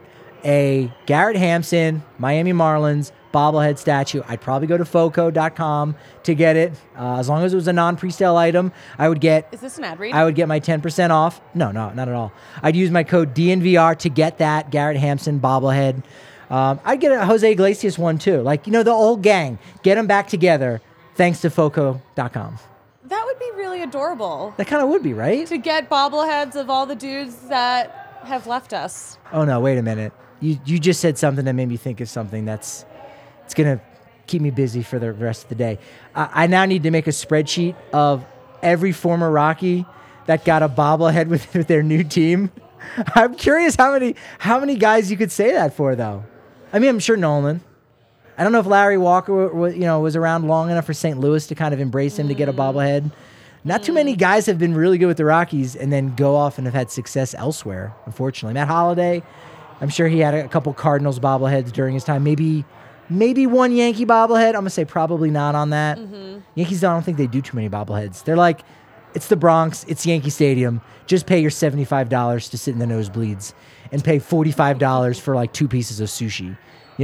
a Garrett Hampson, Miami Marlins bobblehead statue. I'd probably go to Foco.com to get it. As long as it was a non-presale item, I would get... Is this an ad read? I would get my 10% off. No, not at all. I'd use my code DNVR to get that Garrett Hampson bobblehead. I'd get a Jose Iglesias one too. Like, the old gang. Get them back together thanks to Foco.com. That would be really adorable. That kind of would be, right? To get bobbleheads of all the dudes that have left us. Oh, no, wait a minute. You just said something that made me think of something it's going to keep me busy for the rest of the day. I now need to make a spreadsheet of every former Rocky that got a bobblehead with their new team. I'm curious how many guys you could say that for, though. I mean, I'm sure Nolan. I don't know if Larry Walker was around long enough for St. Louis to kind of embrace him to get a bobblehead. Not too many guys have been really good with the Rockies and then go off and have had success elsewhere, unfortunately. Matt Holliday, I'm sure he had a couple Cardinals bobbleheads during his time. Maybe one Yankee bobblehead. I'm going to say probably not on that. Mm-hmm. Yankees, I don't think they do too many bobbleheads. They're like, it's the Bronx, it's Yankee Stadium. Just pay your $75 to sit in the nosebleeds and pay $45 for like 2 pieces of sushi,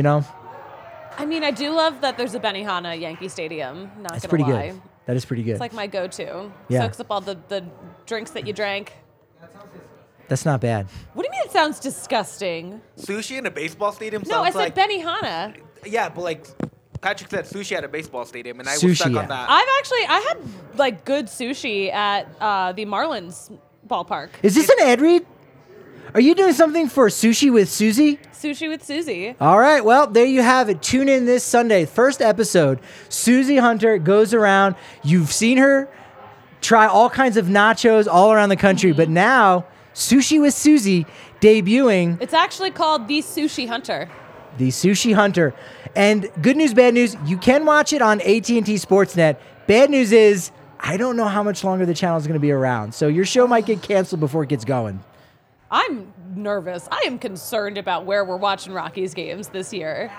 I mean, I do love that there's a Benihana at Yankee Stadium. That's pretty good. That is pretty good. It's like my go-to. Yeah. Soaks up all the drinks that you drank. That's not bad. What do you mean it sounds disgusting? Sushi in a baseball stadium No, I sounds said Benihana. Yeah, but like Patrick said sushi at a baseball stadium, and I was stuck on that. I had like good sushi at the Marlins ballpark. Is this an ad read? Are you doing something for Sushi with Susie? Sushi with Susie. All right, well, there you have it. Tune in this Sunday, first episode. Susie Hunter goes around. You've seen her try all kinds of nachos all around the country, but now Sushi with Susie debuting. It's actually called The Sushi Hunter. The Sushi Hunter. And good news, bad news, you can watch it on AT&T Sportsnet. Bad news is, I don't know how much longer the channel is going to be around. So your show might get canceled before it gets going. I'm nervous. I am concerned about where we're watching Rockies games this year.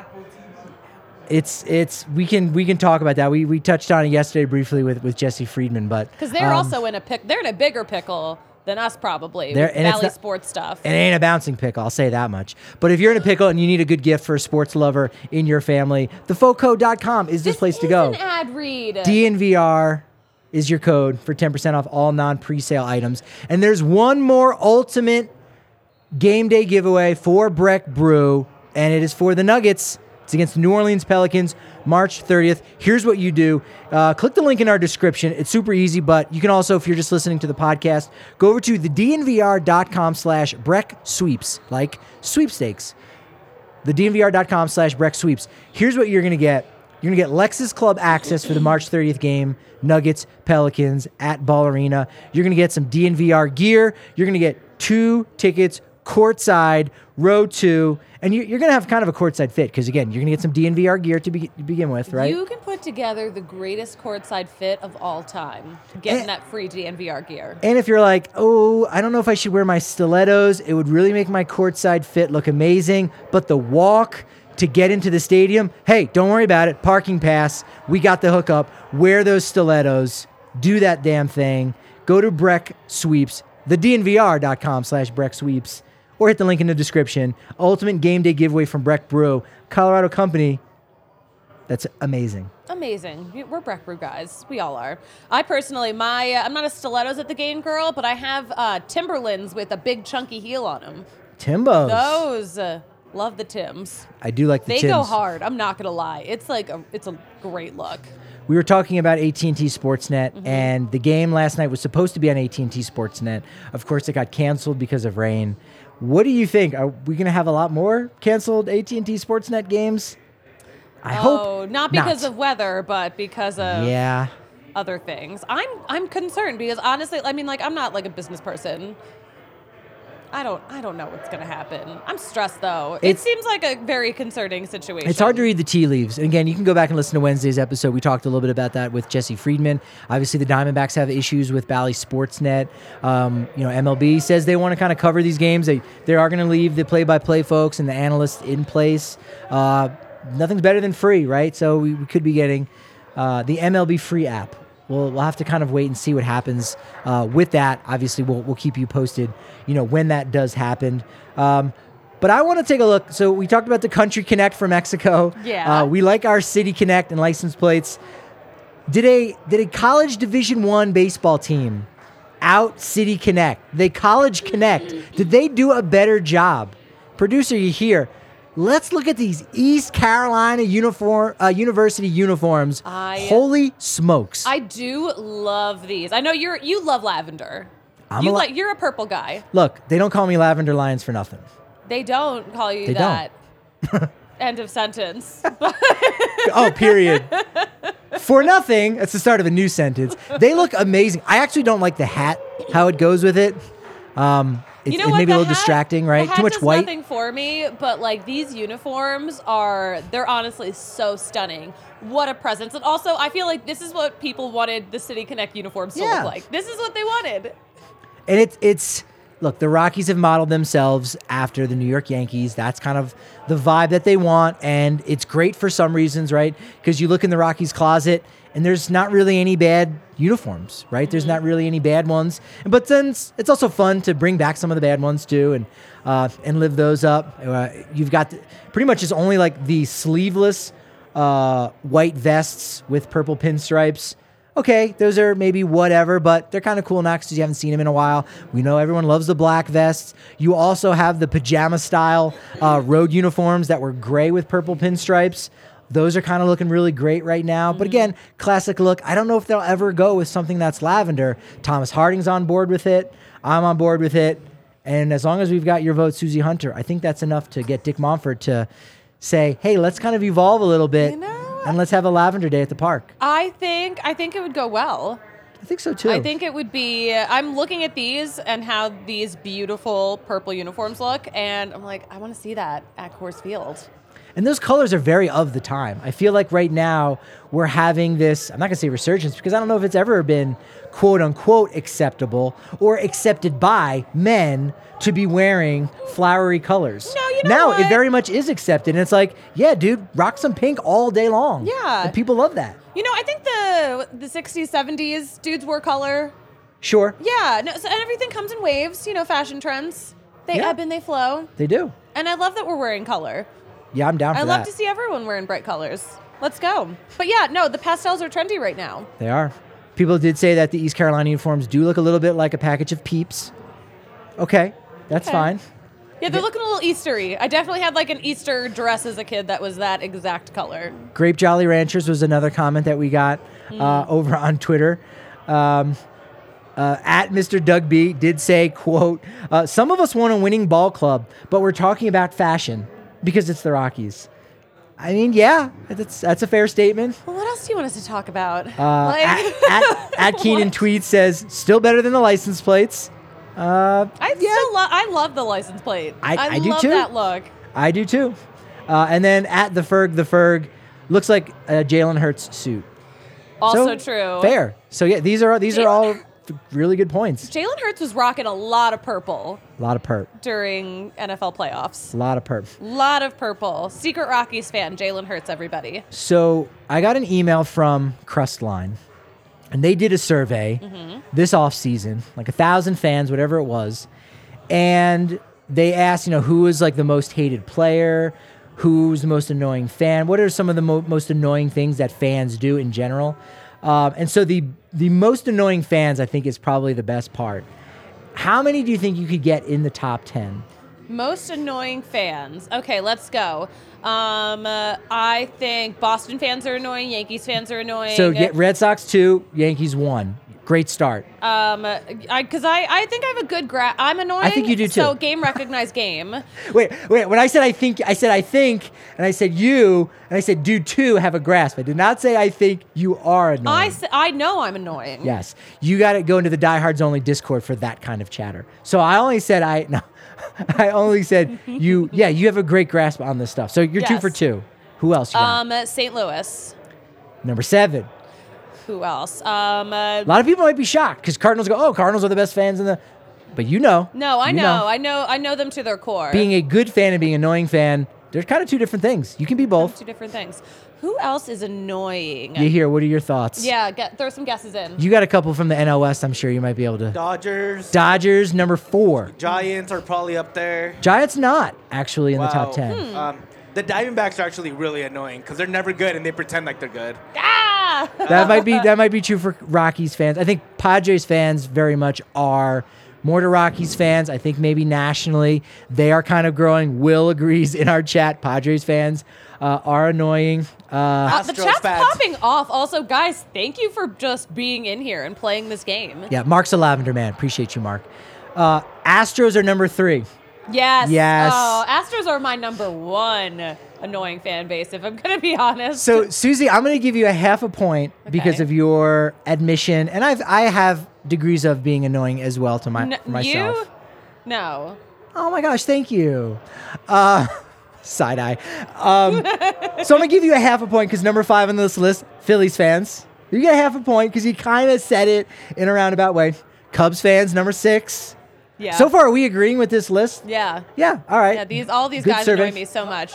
We can talk about that. We touched on it yesterday briefly with Jesse Friedman, but because they're also in a bigger pickle than us probably with Valley Sports stuff. It ain't a bouncing pickle, I'll say that much. But if you're in a pickle and you need a good gift for a sports lover in your family, thefoco.com is this place to go. This is an ad read. DNVR. is your code for 10% off all non-presale items. And there's one more ultimate game day giveaway for Breck Brew, and it is for the Nuggets. It's against the New Orleans Pelicans, March 30th. Here's what you do. Click the link in our description. It's super easy, but you can also, if you're just listening to the podcast, go over to thednvr.com/BreckSweeps, like sweepstakes. thednvr.com/BreckSweeps. Here's what you're going to get. You're going to get Lexus Club access for the March 30th game, Nuggets, Pelicans at Ball Arena. You're going to get some DNVR gear. You're going to get 2 tickets courtside, row 2, and you're going to have kind of a courtside fit because, again, you're going to get some DNVR gear to begin with, right? You can put together the greatest courtside fit of all time, getting that free DNVR gear. And if you're like, oh, I don't know if I should wear my stilettos, it would really make my courtside fit look amazing, but the walk to get into the stadium, hey, don't worry about it. Parking pass. We got the hookup. Wear those stilettos. Do that damn thing. Go to Breck Sweeps, thednvr.com/BreckSweeps, or hit the link in the description. Ultimate game day giveaway from Breck Brew, Colorado company. That's amazing. Amazing. We're Breck Brew guys. We all are. I personally, I'm not a stilettos at the game girl, but I have Timberlands with a big chunky heel on them. Timbos. Those. Love the Tims. I do like the Tims. They go hard. I'm not going to lie. It's a great look. We were talking about AT&T Sportsnet, and the game last night was supposed to be on AT&T Sportsnet. Of course, it got canceled because of rain. What do you think? Are we going to have a lot more canceled AT&T Sportsnet games? I hope not because of weather, but because of other things. I'm concerned because honestly, I mean, like, I'm not like a business person. I don't know what's going to happen. I'm stressed, though. It seems like a very concerning situation. It's hard to read the tea leaves. And again, you can go back and listen to Wednesday's episode. We talked a little bit about that with Jesse Friedman. Obviously, the Diamondbacks have issues with Bally Sportsnet. MLB says they want to kind of cover these games. They are going to leave the play-by-play folks and the analysts in place. Nothing's better than free, right? So we could be getting the MLB free app. We'll have to kind of wait and see what happens with that. Obviously, we'll keep you posted, when that does happen. But I want to take a look. So we talked about the Country Connect for Mexico. Yeah. We like our City Connect and license plates. Did a college Division I baseball team out City Connect? They College Connect. Did they do a better job? Producer, you here. Let's look at these East Carolina University uniforms. Holy smokes. I do love these. I know you love lavender. You're a purple guy. Look, they don't call me Lavender Lions for nothing. They don't call you that. End of sentence. Oh, period. For nothing. That's the start of a new sentence. They look amazing. I actually don't like the hat, how it goes with it. It's maybe a little distracting, right? Too much white. Nothing for me, but like these uniforms they're honestly so stunning. What a presence. And also, I feel like this is what people wanted the City Connect uniforms to look like. This is what they wanted. And it's look, the Rockies have modeled themselves after the New York Yankees. That's kind of the vibe that they want, and it's great for some reasons, right? Because you look in the Rockies closet, and there's not really any bad uniforms, right? There's not really any bad ones. But then it's also fun to bring back some of the bad ones too and live those up. You've got pretty much it's only like the sleeveless white vests with purple pinstripes. Okay, those are maybe whatever, but they're kind of cool now because you haven't seen them in a while. We know everyone loves the black vests. You also have the pajama-style road uniforms that were gray with purple pinstripes. Those are kind of looking really great right now. But again, classic look. I don't know if they'll ever go with something that's lavender. Thomas Harding's on board with it. I'm on board with it. And as long as we've got your vote, Susie Hunter, I think that's enough to get Dick Monfort to say, hey, let's kind of evolve a little bit. And let's have a lavender day at the park. I think it would go well. I think so, too. I think it would be... I'm looking at these and how these beautiful purple uniforms look, and I'm like, I want to see that at Coors Field. And those colors are very of the time. I feel like right now we're having this, I'm not going to say resurgence, because I don't know if it's ever been quote-unquote acceptable or accepted by men to be wearing flowery colors. No, you know now what? It very much is accepted. And it's like, yeah, dude, rock some pink all day long. Yeah. And people love that. I think the 60s, 70s dudes wore color. Sure. Yeah. No, and everything comes in waves, fashion trends. They ebb and they flow. They do. And I love that we're wearing color. Yeah, I'm down for that. I love to see everyone wearing bright colors. Let's go. But yeah, no, the pastels are trendy right now. They are. People did say that the East Carolina uniforms do look a little bit like a package of Peeps. Okay, that's fine. Yeah, they're looking a little Eastery. I definitely had like an Easter dress as a kid that was that exact color. Grape Jolly Ranchers was another comment that we got over on Twitter. At Mr. Doug B did say, quote, some of us want a winning ball club, but we're talking about fashion because it's the Rockies. I mean, yeah, that's a fair statement. Well, what else do you want us to talk about? At Keenan Tweet says, still better than the license plates. I love the license plate. I do love too. that look. I do too. And then at the Ferg looks like a Jalen Hurts suit. Also true. Fair. So yeah, these are all really good points. Jalen Hurts was rocking a lot of purple. A lot of perp. During NFL playoffs. A lot of perp. Lot of purple. Secret Rockies fan, Jalen Hurts, everybody. So I got an email from Crustline, and they did a survey this offseason, like 1,000 fans, whatever it was, and they asked, who was like the most hated player, who's the most annoying fan, what are some of the most annoying things that fans do in general. And so the most annoying fans, I think, is probably the best part. How many do you think you could get in the top 10? Most annoying fans. Okay, let's go. I think Boston fans are annoying. Yankees fans are annoying. So get Red Sox 2, Yankees 1. Great start. Because I think I have a good grasp. I'm annoying. I think you do too. So game recognized game. Wait. When I said I said I think, and I said you, and I said do too have a grasp. I did not say I think you are annoying. I know I'm annoying. Yes. You got to go into the Diehards Only Discord for that kind of chatter. So I only said I only said you. Yeah, you have a great grasp on this stuff. So you're 2 for 2. Who else you got? St. Louis. Number 7. Who else? A lot of people might be shocked because Cardinals go, oh, Cardinals are the best fans in the. But No, I know them to their core. Being a good fan and being an annoying fan, they're kind of two different things. You can be both. Two different things. Who else is annoying? You hear? What are your thoughts? Yeah, throw some guesses in. You got a couple from the NL West. I'm sure you might be able to. Dodgers, number 4. Giants are probably up there. Giants not actually in the top 10. The Diamondbacks are actually really annoying because they're never good and they pretend like they're good. That might be true for Rockies fans. I think Padres fans very much are more to Rockies fans. I think maybe nationally they are kind of growing. Will agrees in our chat. Padres fans are annoying. The chat's popping off. Also, guys, thank you for just being in here and playing this game. Yeah, Mark's a Lavender man. Appreciate you, Mark. Astros are number 3. Yes. Oh, Yes. Astros are my number 1 annoying fan base, if I'm going to be honest. So, Susie, I'm going to give you a half a point because of your admission, and I have degrees of being annoying as well for myself. You? No. Oh my gosh, thank you. Side eye. So I'm going to give you a half a point because number 5 on this list, Phillies fans. You get a half a point because you kind of said it in a roundabout way. Cubs fans, number 6. Yeah. So far, are we agreeing with this list? Yeah. Yeah, all right. Yeah, all these Good guys survey. annoy me so much.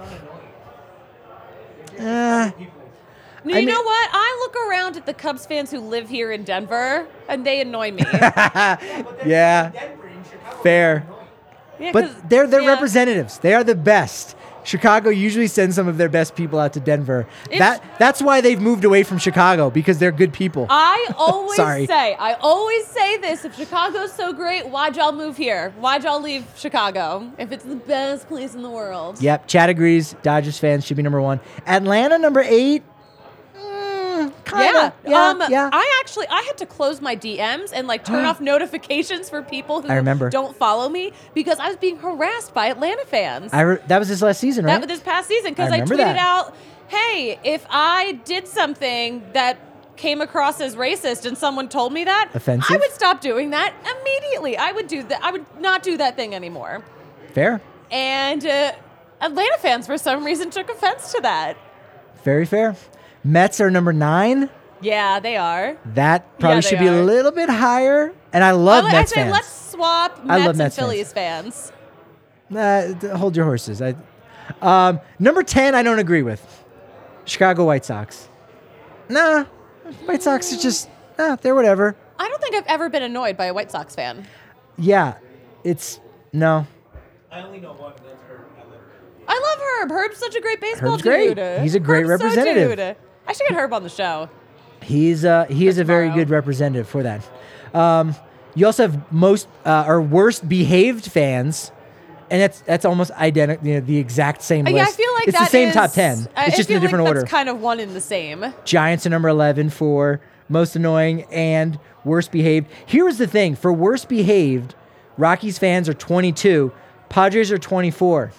You I mean- know what? I look around at the Cubs fans who live here in Denver, and they annoy me. Yeah, fair. Yeah, But they're representatives. They are the best. Chicago usually sends some of their best people out to Denver. That's why they've moved away from Chicago, because they're good people. I always say this: if Chicago's so great, why'd y'all move here? Why'd y'all leave Chicago? If it's the best place in the world. Yep, Chad agrees. Dodgers fans should be number 1. Atlanta, number 8. Kinda. Yeah. I had to close my DMs and turn off notifications for people who I remember. don't follow me because I was being harassed by Atlanta fans. That was this last season, right? That was this past season because I remember tweeted that. out, "Hey, if I did something that came across as racist and someone told me that, Offensive? I would stop doing that immediately. I would do that. I would not do that thing anymore." Fair. And Atlanta fans, for some reason, took offense to that. Very fair. Mets are number 9. Yeah, they are. That probably Yeah, should they be a are. little bit higher. And I love Mets I say fans. let's swap I love Mets and Mets Phillies fans. Hold your horses. Number 10, I don't agree with. Chicago White Sox. Nah, White Sox are just, they're whatever. I don't think I've ever been annoyed by a White Sox fan. Yeah, no. I only know one. That's Herb. I love Herb. Herb's such a great baseball Herb's great. dude. He's a great Herb's so representative. dude. I should get Herb on the show. He is a very tomorrow. good representative for that. You also have most or worst behaved fans, and that's almost identical. The exact same list. Yeah, I feel like it's that the same is- top 10. It's just in a different order. That's kind of one in the same. Giants are number 11 for most annoying and worst behaved. Here's the thing: for worst behaved, Rockies fans are 22, Padres are 24.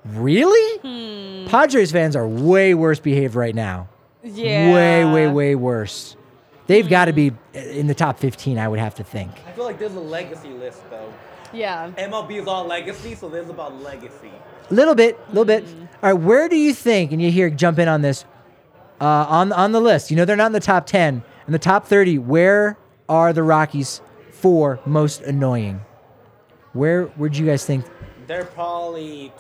Really? Padres fans are way worse behaved right now. Yeah. Way worse. They've got to be in the top 15, I would have to think. I feel like there's a legacy list, though. Yeah. MLB is all legacy, so there's about legacy. A little bit. All right, where do you think, and you hear jump in on this, on the list, they're not in the top 10. In the top 30, where are the Rockies for most annoying? Where'd you guys think? They're probably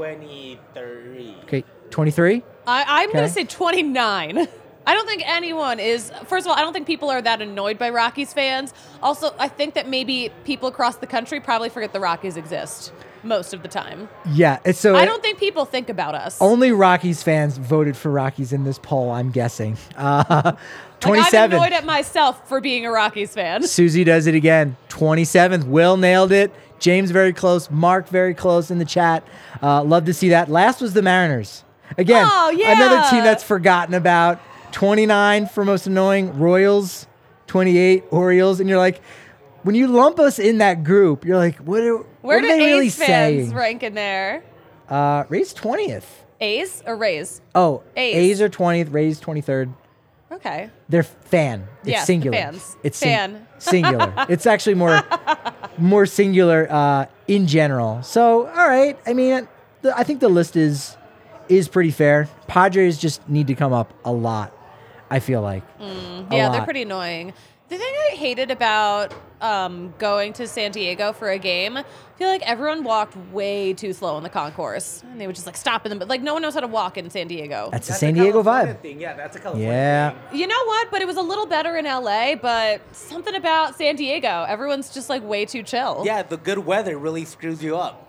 23. Okay, 23? I'm going Okay. to say 29. I don't think anyone is. First of all, I don't think people are that annoyed by Rockies fans. Also, I think that maybe people across the country probably forget the Rockies exist most of the time. Yeah, it's so. I don't think people think about us. Only Rockies fans voted for Rockies in this poll, I'm guessing. 27. I'm annoyed at myself for being a Rockies fan. Susie does it again. 27th. Will nailed it. James very close. Mark very close in the chat. Love to see that. Last was the Mariners. Again, Oh, yeah. another team that's forgotten about. 29 for most annoying. Royals, 28. Orioles. And you're like, when you lump us in that group, you're like, what are Where do they really A's fans saying? rank in there? Rays 20th. A's or Rays? Oh, A's. A's are 20th. Rays 23rd. Okay. They're fan. It's Yes, singular. fans. It's Fan. singular. It's actually more singular in general. So, all right. I mean, I think the list is pretty fair. Padres just need to come up a lot, I feel like. A Yeah, they're lot. pretty annoying. The thing I hated about going to San Diego for a game, I feel like everyone walked way too slow on the concourse. And they would just stop in them. But no one knows how to walk in San Diego. That's the That's San a Diego California vibe. thing. Yeah, that's a California Yeah. thing. You know what? But it was a little better in LA, but something about San Diego. Everyone's just way too chill. Yeah, the good weather really screws you up.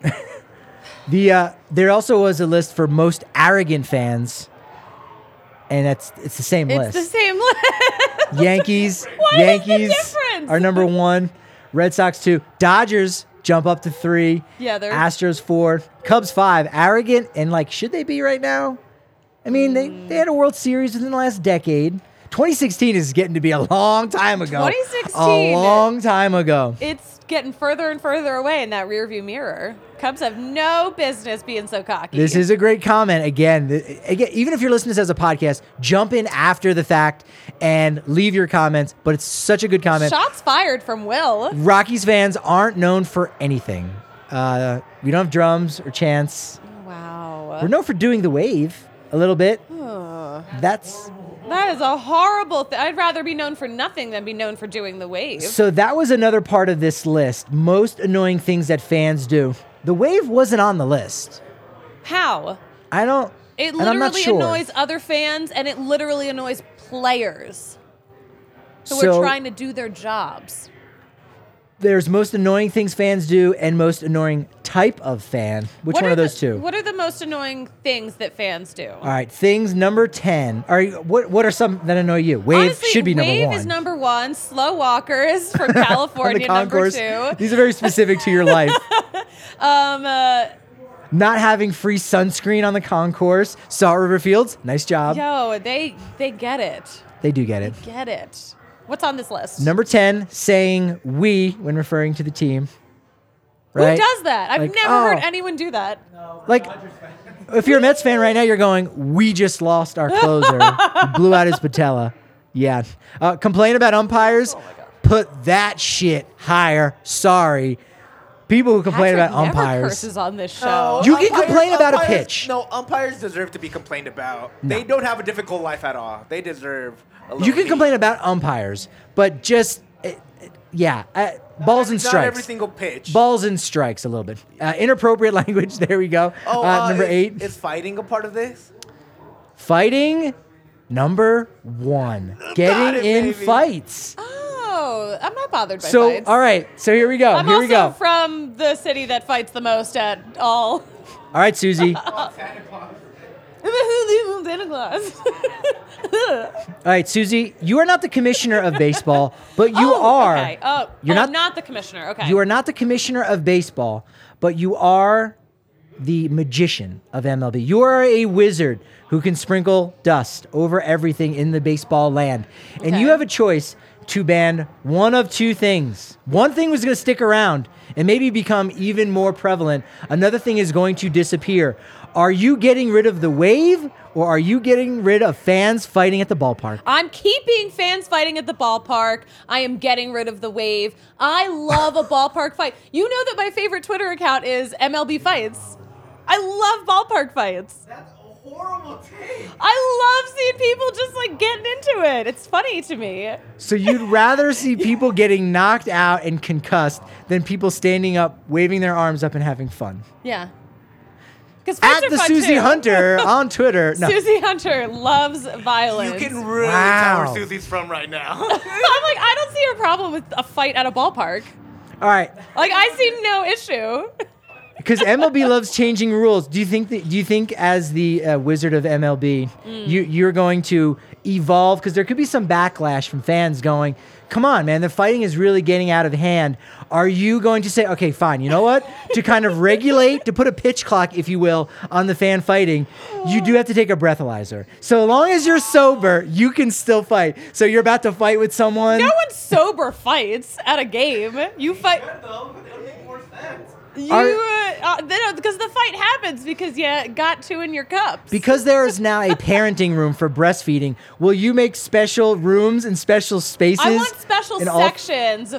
There also was a list for most arrogant fans, and it's the same It's list. the same list. Yankees. What is the Yankees difference? are number 1. Red Sox 2. Dodgers jump up to 3. Yeah, they're- Astros 4. Cubs 5. Arrogant and should they be right now? I mean, they had a World Series within the last decade. 2016 is getting to be a long time ago. 2016. A long time ago. It's getting further and further away in that rearview mirror. Cubs have no business being so cocky. This is a great comment. Again, even if you're listening to this as a podcast, jump in after the fact and leave your comments. But it's such a good comment. Shots fired from Will. Rockies fans aren't known for anything. We don't have drums or chants. Wow. We're known for doing the wave a little bit. That is a horrible thing. I'd rather be known for nothing than be known for doing the wave. So that was another part of this list. Most annoying things that fans do. The wave wasn't on the list. How? I don't. It and I'm not literally sure. annoys other fans, and it literally annoys players who So- are trying to do their jobs. There's most annoying things fans do and most annoying type of fan. Which one are of those the, two? What are the most annoying things that fans do? All right, things number 10. All right, what are some that annoy you? Wave Honestly, should be number Wave 1. is number 1. Slow walkers from On the California, number concourse. 2. These are very specific to your life. Uh, Not having free sunscreen on the concourse. Salt River Fields, nice job. yo, they get it. They do get it. Get it. What's on this list? Number 10, saying we when referring to the team. Who Right? does that? I've Like, never oh. heard anyone do that. Like, if you're a Mets fan right now, you're going, we just lost our closer. He blew out his patella. Yeah. Complain about umpires? Put that shit higher. Sorry. People who complain Patrick about never umpires. curses on this show. You can complain about a pitch. No, umpires deserve to be complained about. They don't have a difficult life at all. They deserve a little You can heat. complain about umpires, but just, balls and Not every strikes. single pitch. Balls and strikes a little bit. Inappropriate language. There we go. Number 8. Is fighting a part of this? Fighting. Number 1. Getting it, in baby. fights. Oh, I'm not bothered by So, fights. all right. So here we go. I'm Here we also go. from the city that fights the most at all. All right, Susie. Santa Claus. All right, Susie, you are not the commissioner of baseball, but you are. Okay. You're not the commissioner. Okay. You are not the commissioner of baseball, but you are the magician of MLB. You are a wizard who can sprinkle dust over everything in the baseball land. And Okay. you have a choice to ban one of two things. One thing was going to stick around and maybe become even more prevalent. Another thing is going to disappear. Are you getting rid of the wave, or are you getting rid of fans fighting at the ballpark? I'm keeping fans fighting at the ballpark. I am getting rid of the wave. I love a ballpark fight. You know that my favorite Twitter account is MLB Fights. I love ballpark fights. That's a horrible take. I love seeing people just like getting into it. It's funny to me. So you'd rather see people getting knocked out and concussed than people standing up, waving their arms up and having fun. Yeah. Because At the Susie Hunter on Twitter. No. Susie Hunter loves violence. You can really Wow. tell where Susie's from right now. I'm like, I don't see a problem with a fight at a ballpark. All right. Like, I see no issue. Because MLB loves changing rules. Do you think as the wizard of MLB, you're going to evolve? Because there could be some backlash from fans going, come on, man, the fighting is really getting out of hand. Are you going to say, okay, fine, you know what? To kind of regulate, to put a pitch clock, if you will, on the fan fighting, you do have to take a breathalyzer. So long as you're sober, you can still fight. So you're about to fight with someone. No one sober fights at a game. You fight. Though, it'll make more sense. Because the fight happens because you got two in your cups. Because there is now a parenting room for breastfeeding, will you make special rooms and special spaces? I want special in all- sections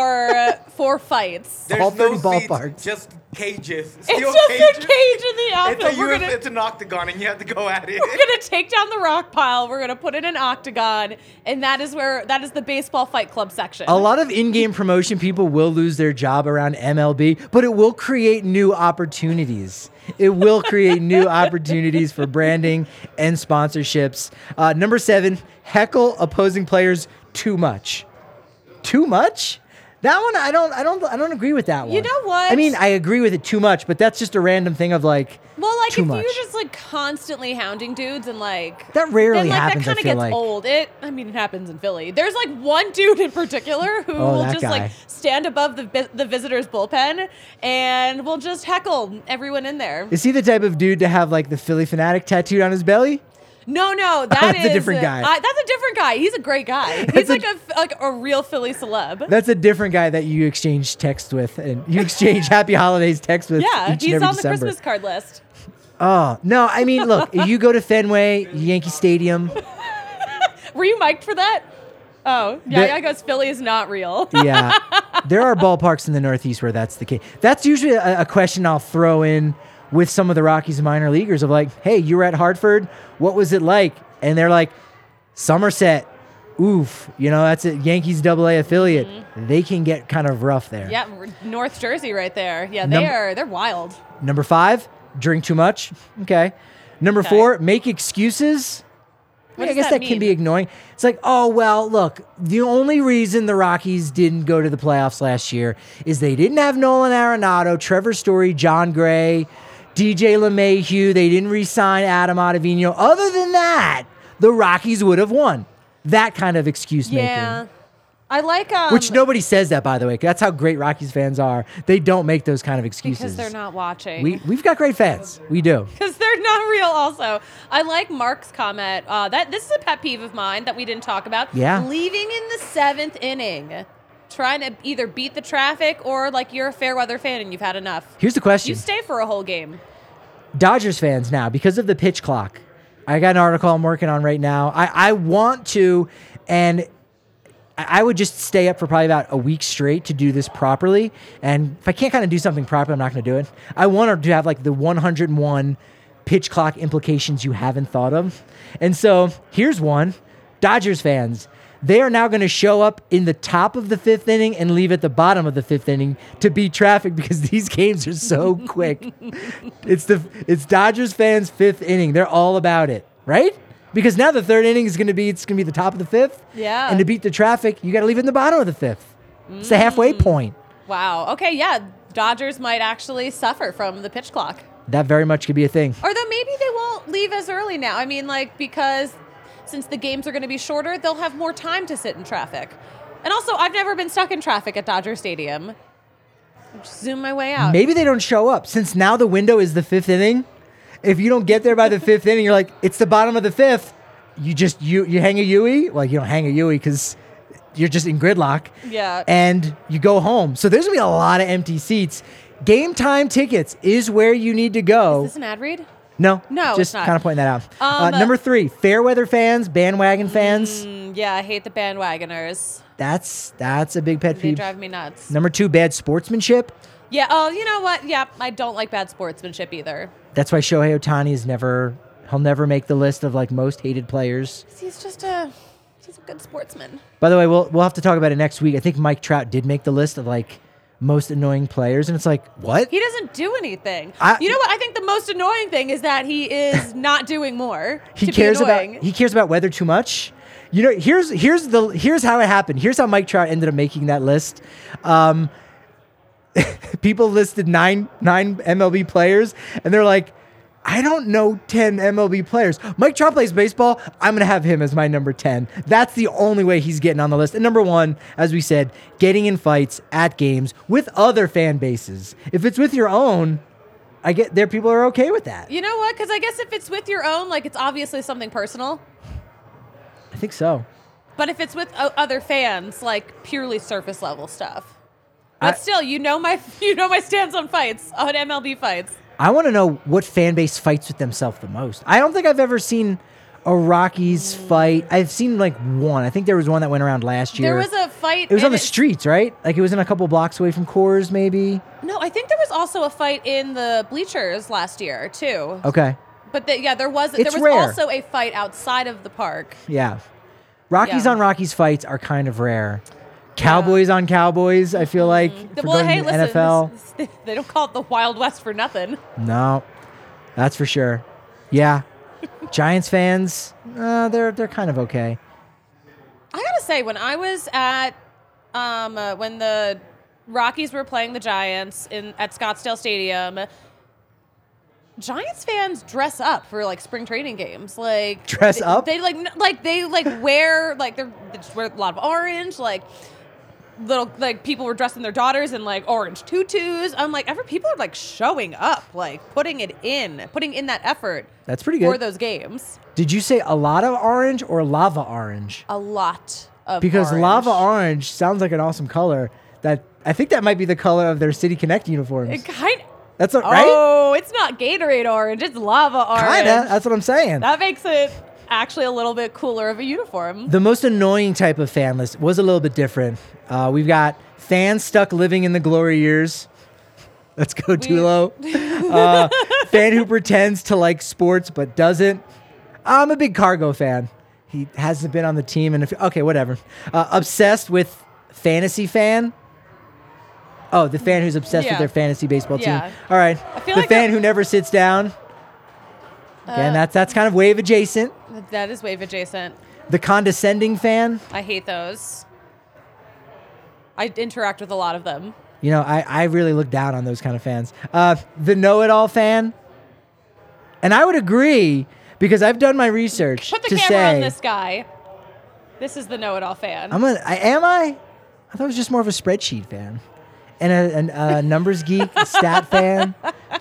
for fights. There's All 30 no ballparks. seats, just cages. It's Steel just cages. a cage in the outfield. It's an octagon, and you have to go at it. We're gonna take down the rock pile. We're gonna put it in an octagon, and that is the baseball fight club section. A lot of in-game promotion people will lose their job around MLB, but it will create new opportunities. It will create new opportunities for branding and sponsorships. Number 7, heckle opposing players too much. Too much? That one, I don't agree with that one. You know what? I mean, I agree with it too much, but that's just a random thing of like. Well, like too if much. you're just like constantly hounding dudes and like That rarely then, like, happens, that I kind of feel gets like. old. It happens in Philly. There's like one dude in particular who Oh, will that just guy. like stand above the visitors' bullpen and will just heckle everyone in there. Is he the type of dude to have like the Philly Fanatic tattooed on his belly? No, That's a is different guy. That's a different guy. He's a great guy. He's like a real Philly celeb. That's a different guy that you exchange text with, and you exchange Happy Holidays text with. Yeah, each he's and every on December. the Christmas card list. Oh no! I mean, look, you go to Fenway, Yankee Stadium. Were you mic'd for that? Oh, yeah, I guess Philly is not real. Yeah, there are ballparks in the Northeast where that's the case. That's usually a question I'll throw in with some of the Rockies minor leaguers of like, hey, you were at Hartford. What was it like? And they're like, Somerset. Oof, that's a Yankees AA affiliate. Mm-hmm. They can get kind of rough there. Yeah, North Jersey right there. Yeah, they're wild. Number 5, drink too much. Okay. Number 4, make excuses. What I does guess that that can mean? be annoying. It's like, oh, well, look, the only reason the Rockies didn't go to the playoffs last year is they didn't have Nolan Arenado, Trevor Story, John Gray, DJ LeMahieu. They didn't re-sign Adam Ottavino. Other than that, the Rockies would have won. That kind of excuse making. Yeah. I like Which nobody says that, by the way. That's how great Rockies fans are. They don't make those kind of excuses. because they're not watching. We've got great fans. We do. Because they're not real also. I like Mark's comment. This is a pet peeve of mine that we didn't talk about. Yeah. Leaving in the 7th inning. Trying to either beat the traffic or like you're a fair weather fan and you've had enough. Here's the question. You stay for a whole game. Dodgers fans now, because of the pitch clock, I got an article I'm working on right now. I want to, and I would just stay up for probably about a week straight to do this properly. And if I can't kind of do something properly, I'm not going to do it. I want to have like the 101 pitch clock implications you haven't thought of. And so here's one. Dodgers fans, they are now going to show up in the top of the 5th inning and leave at the bottom of the 5th inning to beat traffic because these games are so quick. It's Dodgers fans' 5th inning. They're all about it, right? Because now the 3rd inning is going to be the top of the 5th. Yeah. And to beat the traffic, you got to leave it in the bottom of the 5th. It's the halfway point. Wow. Okay, yeah. Dodgers might actually suffer from the pitch clock. That very much could be a thing. Or though maybe they won't leave as early now. I mean, like, because since the games are going to be shorter, they'll have more time to sit in traffic. And also, I've never been stuck in traffic at Dodger Stadium. Just zoom my way out. Maybe they don't show up since now the window is the 5th inning. If you don't get there by the 5th inning, you're like, it's the bottom of the 5th. You hang a Yui. Well, you don't hang a Yui because you're just in gridlock. Yeah. And you go home. So there's going to be a lot of empty seats. Game time tickets is where you need to go. Is this an ad read? No. No, Just it's not. kind of pointing that out. Number 3, fair weather fans, bandwagon fans. Yeah, I hate the bandwagoners. That's a big pet They peeve. drive me nuts. Number 2, bad sportsmanship. Yeah, oh, you know what? Yeah, I don't like bad sportsmanship either. That's why Shohei Ohtani he'll never make the list of like most hated players. He's a good sportsman. By the way, we'll have to talk about it next week. I think Mike Trout did make the list of like most annoying players, and it's like, what? He doesn't do anything. You know what? I think the most annoying thing is that he is not doing more. He to cares be annoying. he cares about weather too much. You know, here's how it happened. Here's how Mike Trout ended up making that list. People listed nine MLB players, and they're like, I don't know 10 MLB players. Mike Trout plays baseball. I'm going to have him as my number 10. That's the only way he's getting on the list. And number 1, as we said, getting in fights at games with other fan bases. If it's with your own, I get there. People are okay with that. You know what? Because I guess if it's with your own, like, it's obviously something personal. I think so. But if it's with other fans, like purely surface level stuff. But still, you know my stance on fights, on MLB fights. I want to know what fan base fights with themselves the most. I don't think I've ever seen a Rockies fight. I've seen like one. I think there was one that went around last year. There was a fight. It was on the streets, right? Like it was in a couple blocks away from Coors, maybe. No, I think there was also a fight in the bleachers last year too. Okay. But there was rare. also a fight outside of the park. Yeah. Rockies Yeah. on Rockies fights are kind of rare. Cowboys on Cowboys, I feel like, for going to the NFL. They don't call it the Wild West for nothing. No, that's for sure. Yeah. Giants fans, they're kind of okay. I gotta say, when I was at when the Rockies were playing the Giants at Scottsdale Stadium, Giants fans dress up for like spring training games. Like Dress up? They wear they just wear a lot of orange. Like little like people were dressing their daughters in like orange tutus. I'm like, people are like showing up, like putting in that effort. That's pretty for good. those games. Did you say a lot of orange or lava orange? A lot of Because orange. lava orange sounds like an awesome color. That I think that might be the color of their City Connect uniforms. It kind. That's what, right? Oh, it's not Gatorade orange. It's lava orange. Kinda. That's what I'm saying. That makes it actually a little bit cooler of a uniform. The most annoying type of fan list was a little bit different. We've got fans stuck living in the glory years. Let's go, Tulo. Fan who pretends to like sports but doesn't. I'm a big Cargo fan. He hasn't been on the team. Okay, whatever. Obsessed with fantasy fan. Oh, the fan who's obsessed with their fantasy baseball team. Yeah. All right. feel The like fan who never sits down. Again, that's kind of wave adjacent. That is wave adjacent. The condescending fan. I hate those. I interact with a lot of them. You know, I really look down on those kind of fans. The know-it-all fan. And I would agree because I've done my research Put the to camera say. on this guy. This is the know-it-all fan. Am I? I thought I was just more of a spreadsheet fan. And a numbers geek, stat fan.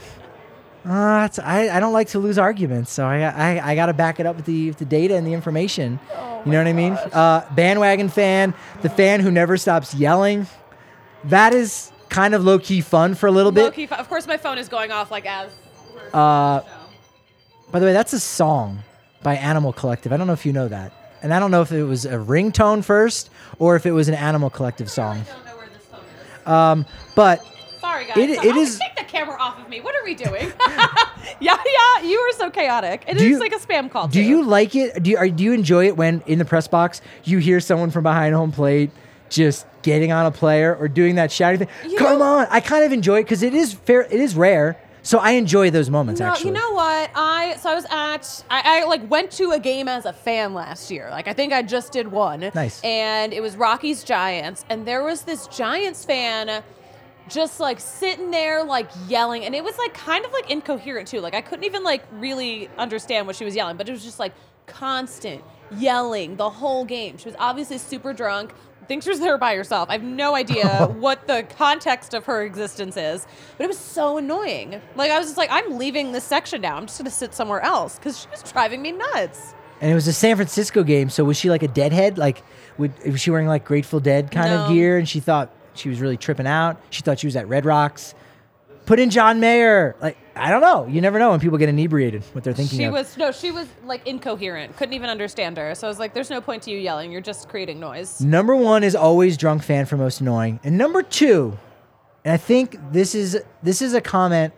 I don't like to lose arguments, so I got to back it up with the data and the information. You know what I mean? Bandwagon fan, the fan who never stops yelling. That is kind of low-key fun for a little bit. Low-key, of course, my phone is going off like as. By the way, that's a song by Animal Collective. I don't know if you know that. And I don't know if it was a ringtone first or if it was an Animal Collective song. I don't know where this phone is. But Sorry, guys. it is. Take the camera off of me. What are we doing? yeah, you are so chaotic. It is like a spam call. Do you like it? Do you enjoy it when in the press box you hear someone from behind home plate just getting on a player or doing that shouting thing? Come on! I kind of enjoy it because it is fair. It is rare. So I enjoy those moments, actually. You know what? I like went to a game as a fan last year. Like I think I just did one. Nice. And it was Rockies Giants, and there was this Giants fan just like sitting there like yelling, and it was like kind of like incoherent too. Like I couldn't even like really understand what she was yelling, but it was just like constant yelling the whole game. She was obviously super drunk. I think she was there by herself. I have no idea what the context of her existence is, but it was so annoying. Like I was just like, I'm leaving this section now. I'm just gonna sit somewhere else because she was driving me nuts. And it was a San Francisco game, so was she like a deadhead? Like, was she wearing like Grateful Dead kind of gear, and she thought she was really tripping out? She thought she was at Red Rocks. Put in John Mayer. Like, I don't know. You never know when people get inebriated, what they're thinking of. She was like incoherent. Couldn't even understand her. So I was like, there's no point to you yelling. You're just creating noise. Number 1 is always drunk fan for most annoying. And number 2, and I think this is a comment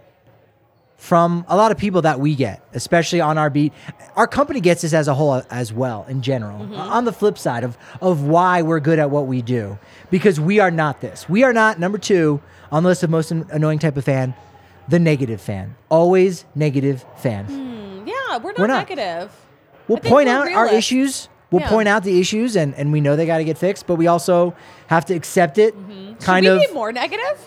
from a lot of people that we get, especially on our beat. Our company gets this as a whole as well, in general. On the flip side of why we're good at what we do. Because we are not this. We are not, number 2, on the list of most annoying type of fan, the negative fan. Always negative fan. Yeah, we're not negative. We'll point out our issues. We'll point out the issues, and we know they got to get fixed, but we also have to accept it. Should we be more negative?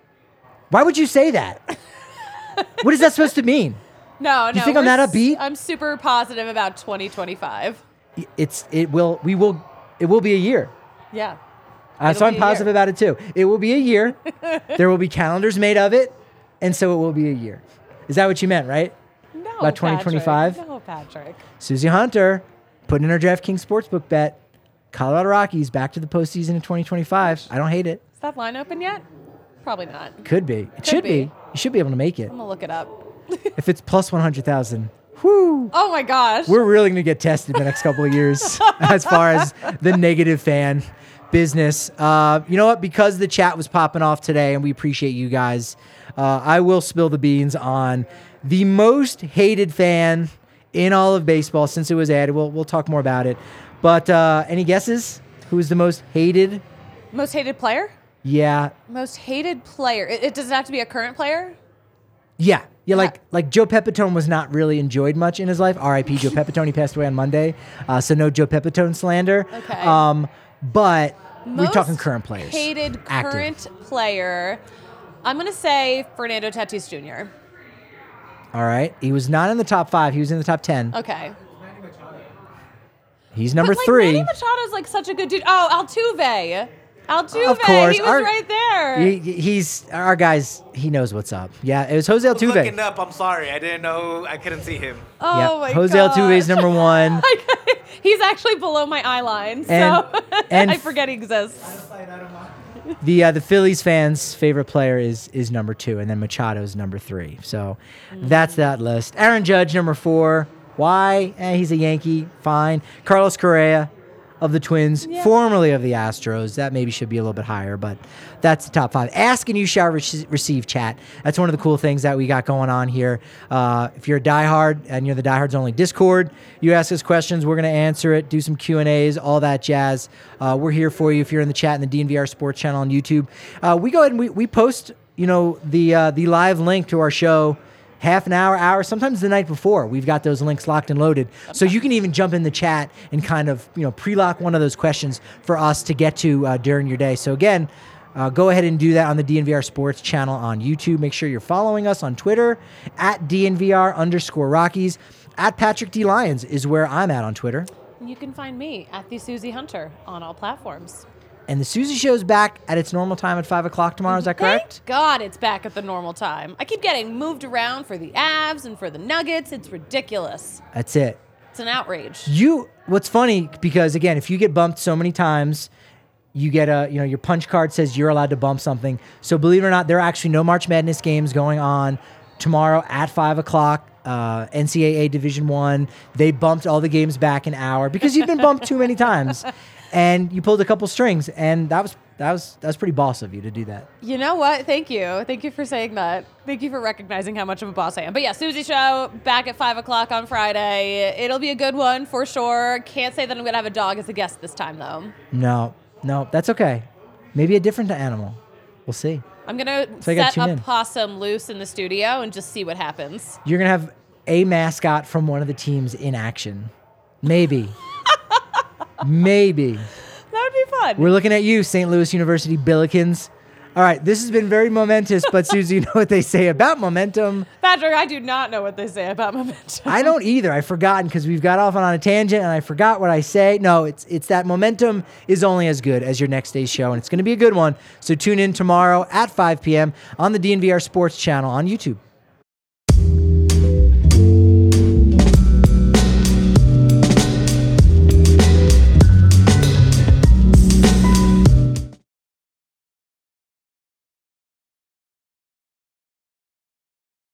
Why would you say that? What is that supposed to mean? No. You think I'm that upbeat? I'm super positive about 2025. It will be a year. Yeah. So I'm positive about it too. It will be a year. There will be calendars made of it, and so it will be a year. Is that what you meant, right? No, about 2025? No, Patrick. Susie Hunter putting in her DraftKings Sportsbook bet. Colorado Rockies back to the postseason in 2025. I don't hate it. Is that line open yet? Probably not. Could be. It should be. You should be able to make it. I'm going to look it up. If it's plus 100,000, whoo. Oh my gosh. We're really going to get tested the next couple of years as far as the negative fan business. You know what? Because the chat was popping off today, and we appreciate you guys, I will spill the beans on the most hated fan in all of baseball since it was added. We'll talk more about it. But any guesses? Who is the most hated? Most hated player? Yeah. Most hated player. It doesn't have to be a current player? Yeah. Yeah, like Joe Pepitone was not really enjoyed much in his life. R.I.P. Joe Pepitone. He passed away on Monday. So no Joe Pepitone slander. Okay. But we're talking current players. Hated Active. current player. I'm going to say Fernando Tatis Jr. All right. He was not in the top 5. He was in the top 10. Okay. He's number but, 3. Manny Machado's like such a good dude. Oh, Altuve. Altuve. Of course. He was right there. He's our guys. He knows what's up. Yeah, it was Jose I was Altuve. looking up. I'm sorry. I didn't know. I couldn't see him. Oh, my Jose gosh. Altuve is number 1. He's actually below my eye line, so and I forget he exists. The Phillies fans' favorite player is number 2, and then Machado's number 3. So that's that list. Aaron Judge, number 4. Why? He's a Yankee. Fine. Carlos Correa of the Twins, formerly of the Astros. That maybe should be a little bit higher, but that's the top 5. Ask and you shall receive, chat. That's one of the cool things that we got going on here. If you're a diehard and you're the Diehards Only Discord, you ask us questions, we're going to answer it, do some Q&As, all that jazz. We're here for you if you're in the chat in the DNVR Sports channel on YouTube. We go ahead and we post, the live link to our show half an hour, sometimes the night before. We've got those links locked and loaded. So you can even jump in the chat and kind of, pre-lock one of those questions for us to get to during your day. So again, go ahead and do that on the DNVR Sports channel on YouTube. Make sure you're following us on Twitter at DNVR_Rockies. At Patrick D. Lyons is where I'm at on Twitter. You can find me at the Susie Hunter on all platforms. And the Susie Show's back at its normal time at 5 o'clock tomorrow. Is that correct? Thank God it's back at the normal time. I keep getting moved around for the Avs and for the Nuggets. It's ridiculous. That's it. It's an outrage. What's funny, because again, if you get bumped so many times, you get your punch card says you're allowed to bump something. So believe it or not, there are actually no March Madness games going on tomorrow at 5 o'clock. NCAA Division I. They bumped all the games back an hour because you've been bumped too many times. And you pulled a couple strings, and that was pretty boss of you to do that. You know what? Thank you. Thank you for saying that. Thank you for recognizing how much of a boss I am. But yeah, Susie Show, back at 5 o'clock on Friday. It'll be a good one for sure. Can't say that I'm going to have a dog as a guest this time, though. No, that's okay. Maybe a different animal. We'll see. I'm going to set a possum loose in the studio and just see what happens. You're going to have a mascot from one of the teams in action. Maybe. Maybe. That would be fun. We're looking at you, St. Louis University Billikens. All right, this has been very momentous, but Susie, you know what they say about momentum. Patrick, I do not know what they say about momentum. I don't either. I've forgotten because we've got off on a tangent and I forgot what I say. No, it's that momentum is only as good as your next day's show, and it's going to be a good one. So tune in tomorrow at 5 p.m. on the DNVR Sports channel on YouTube.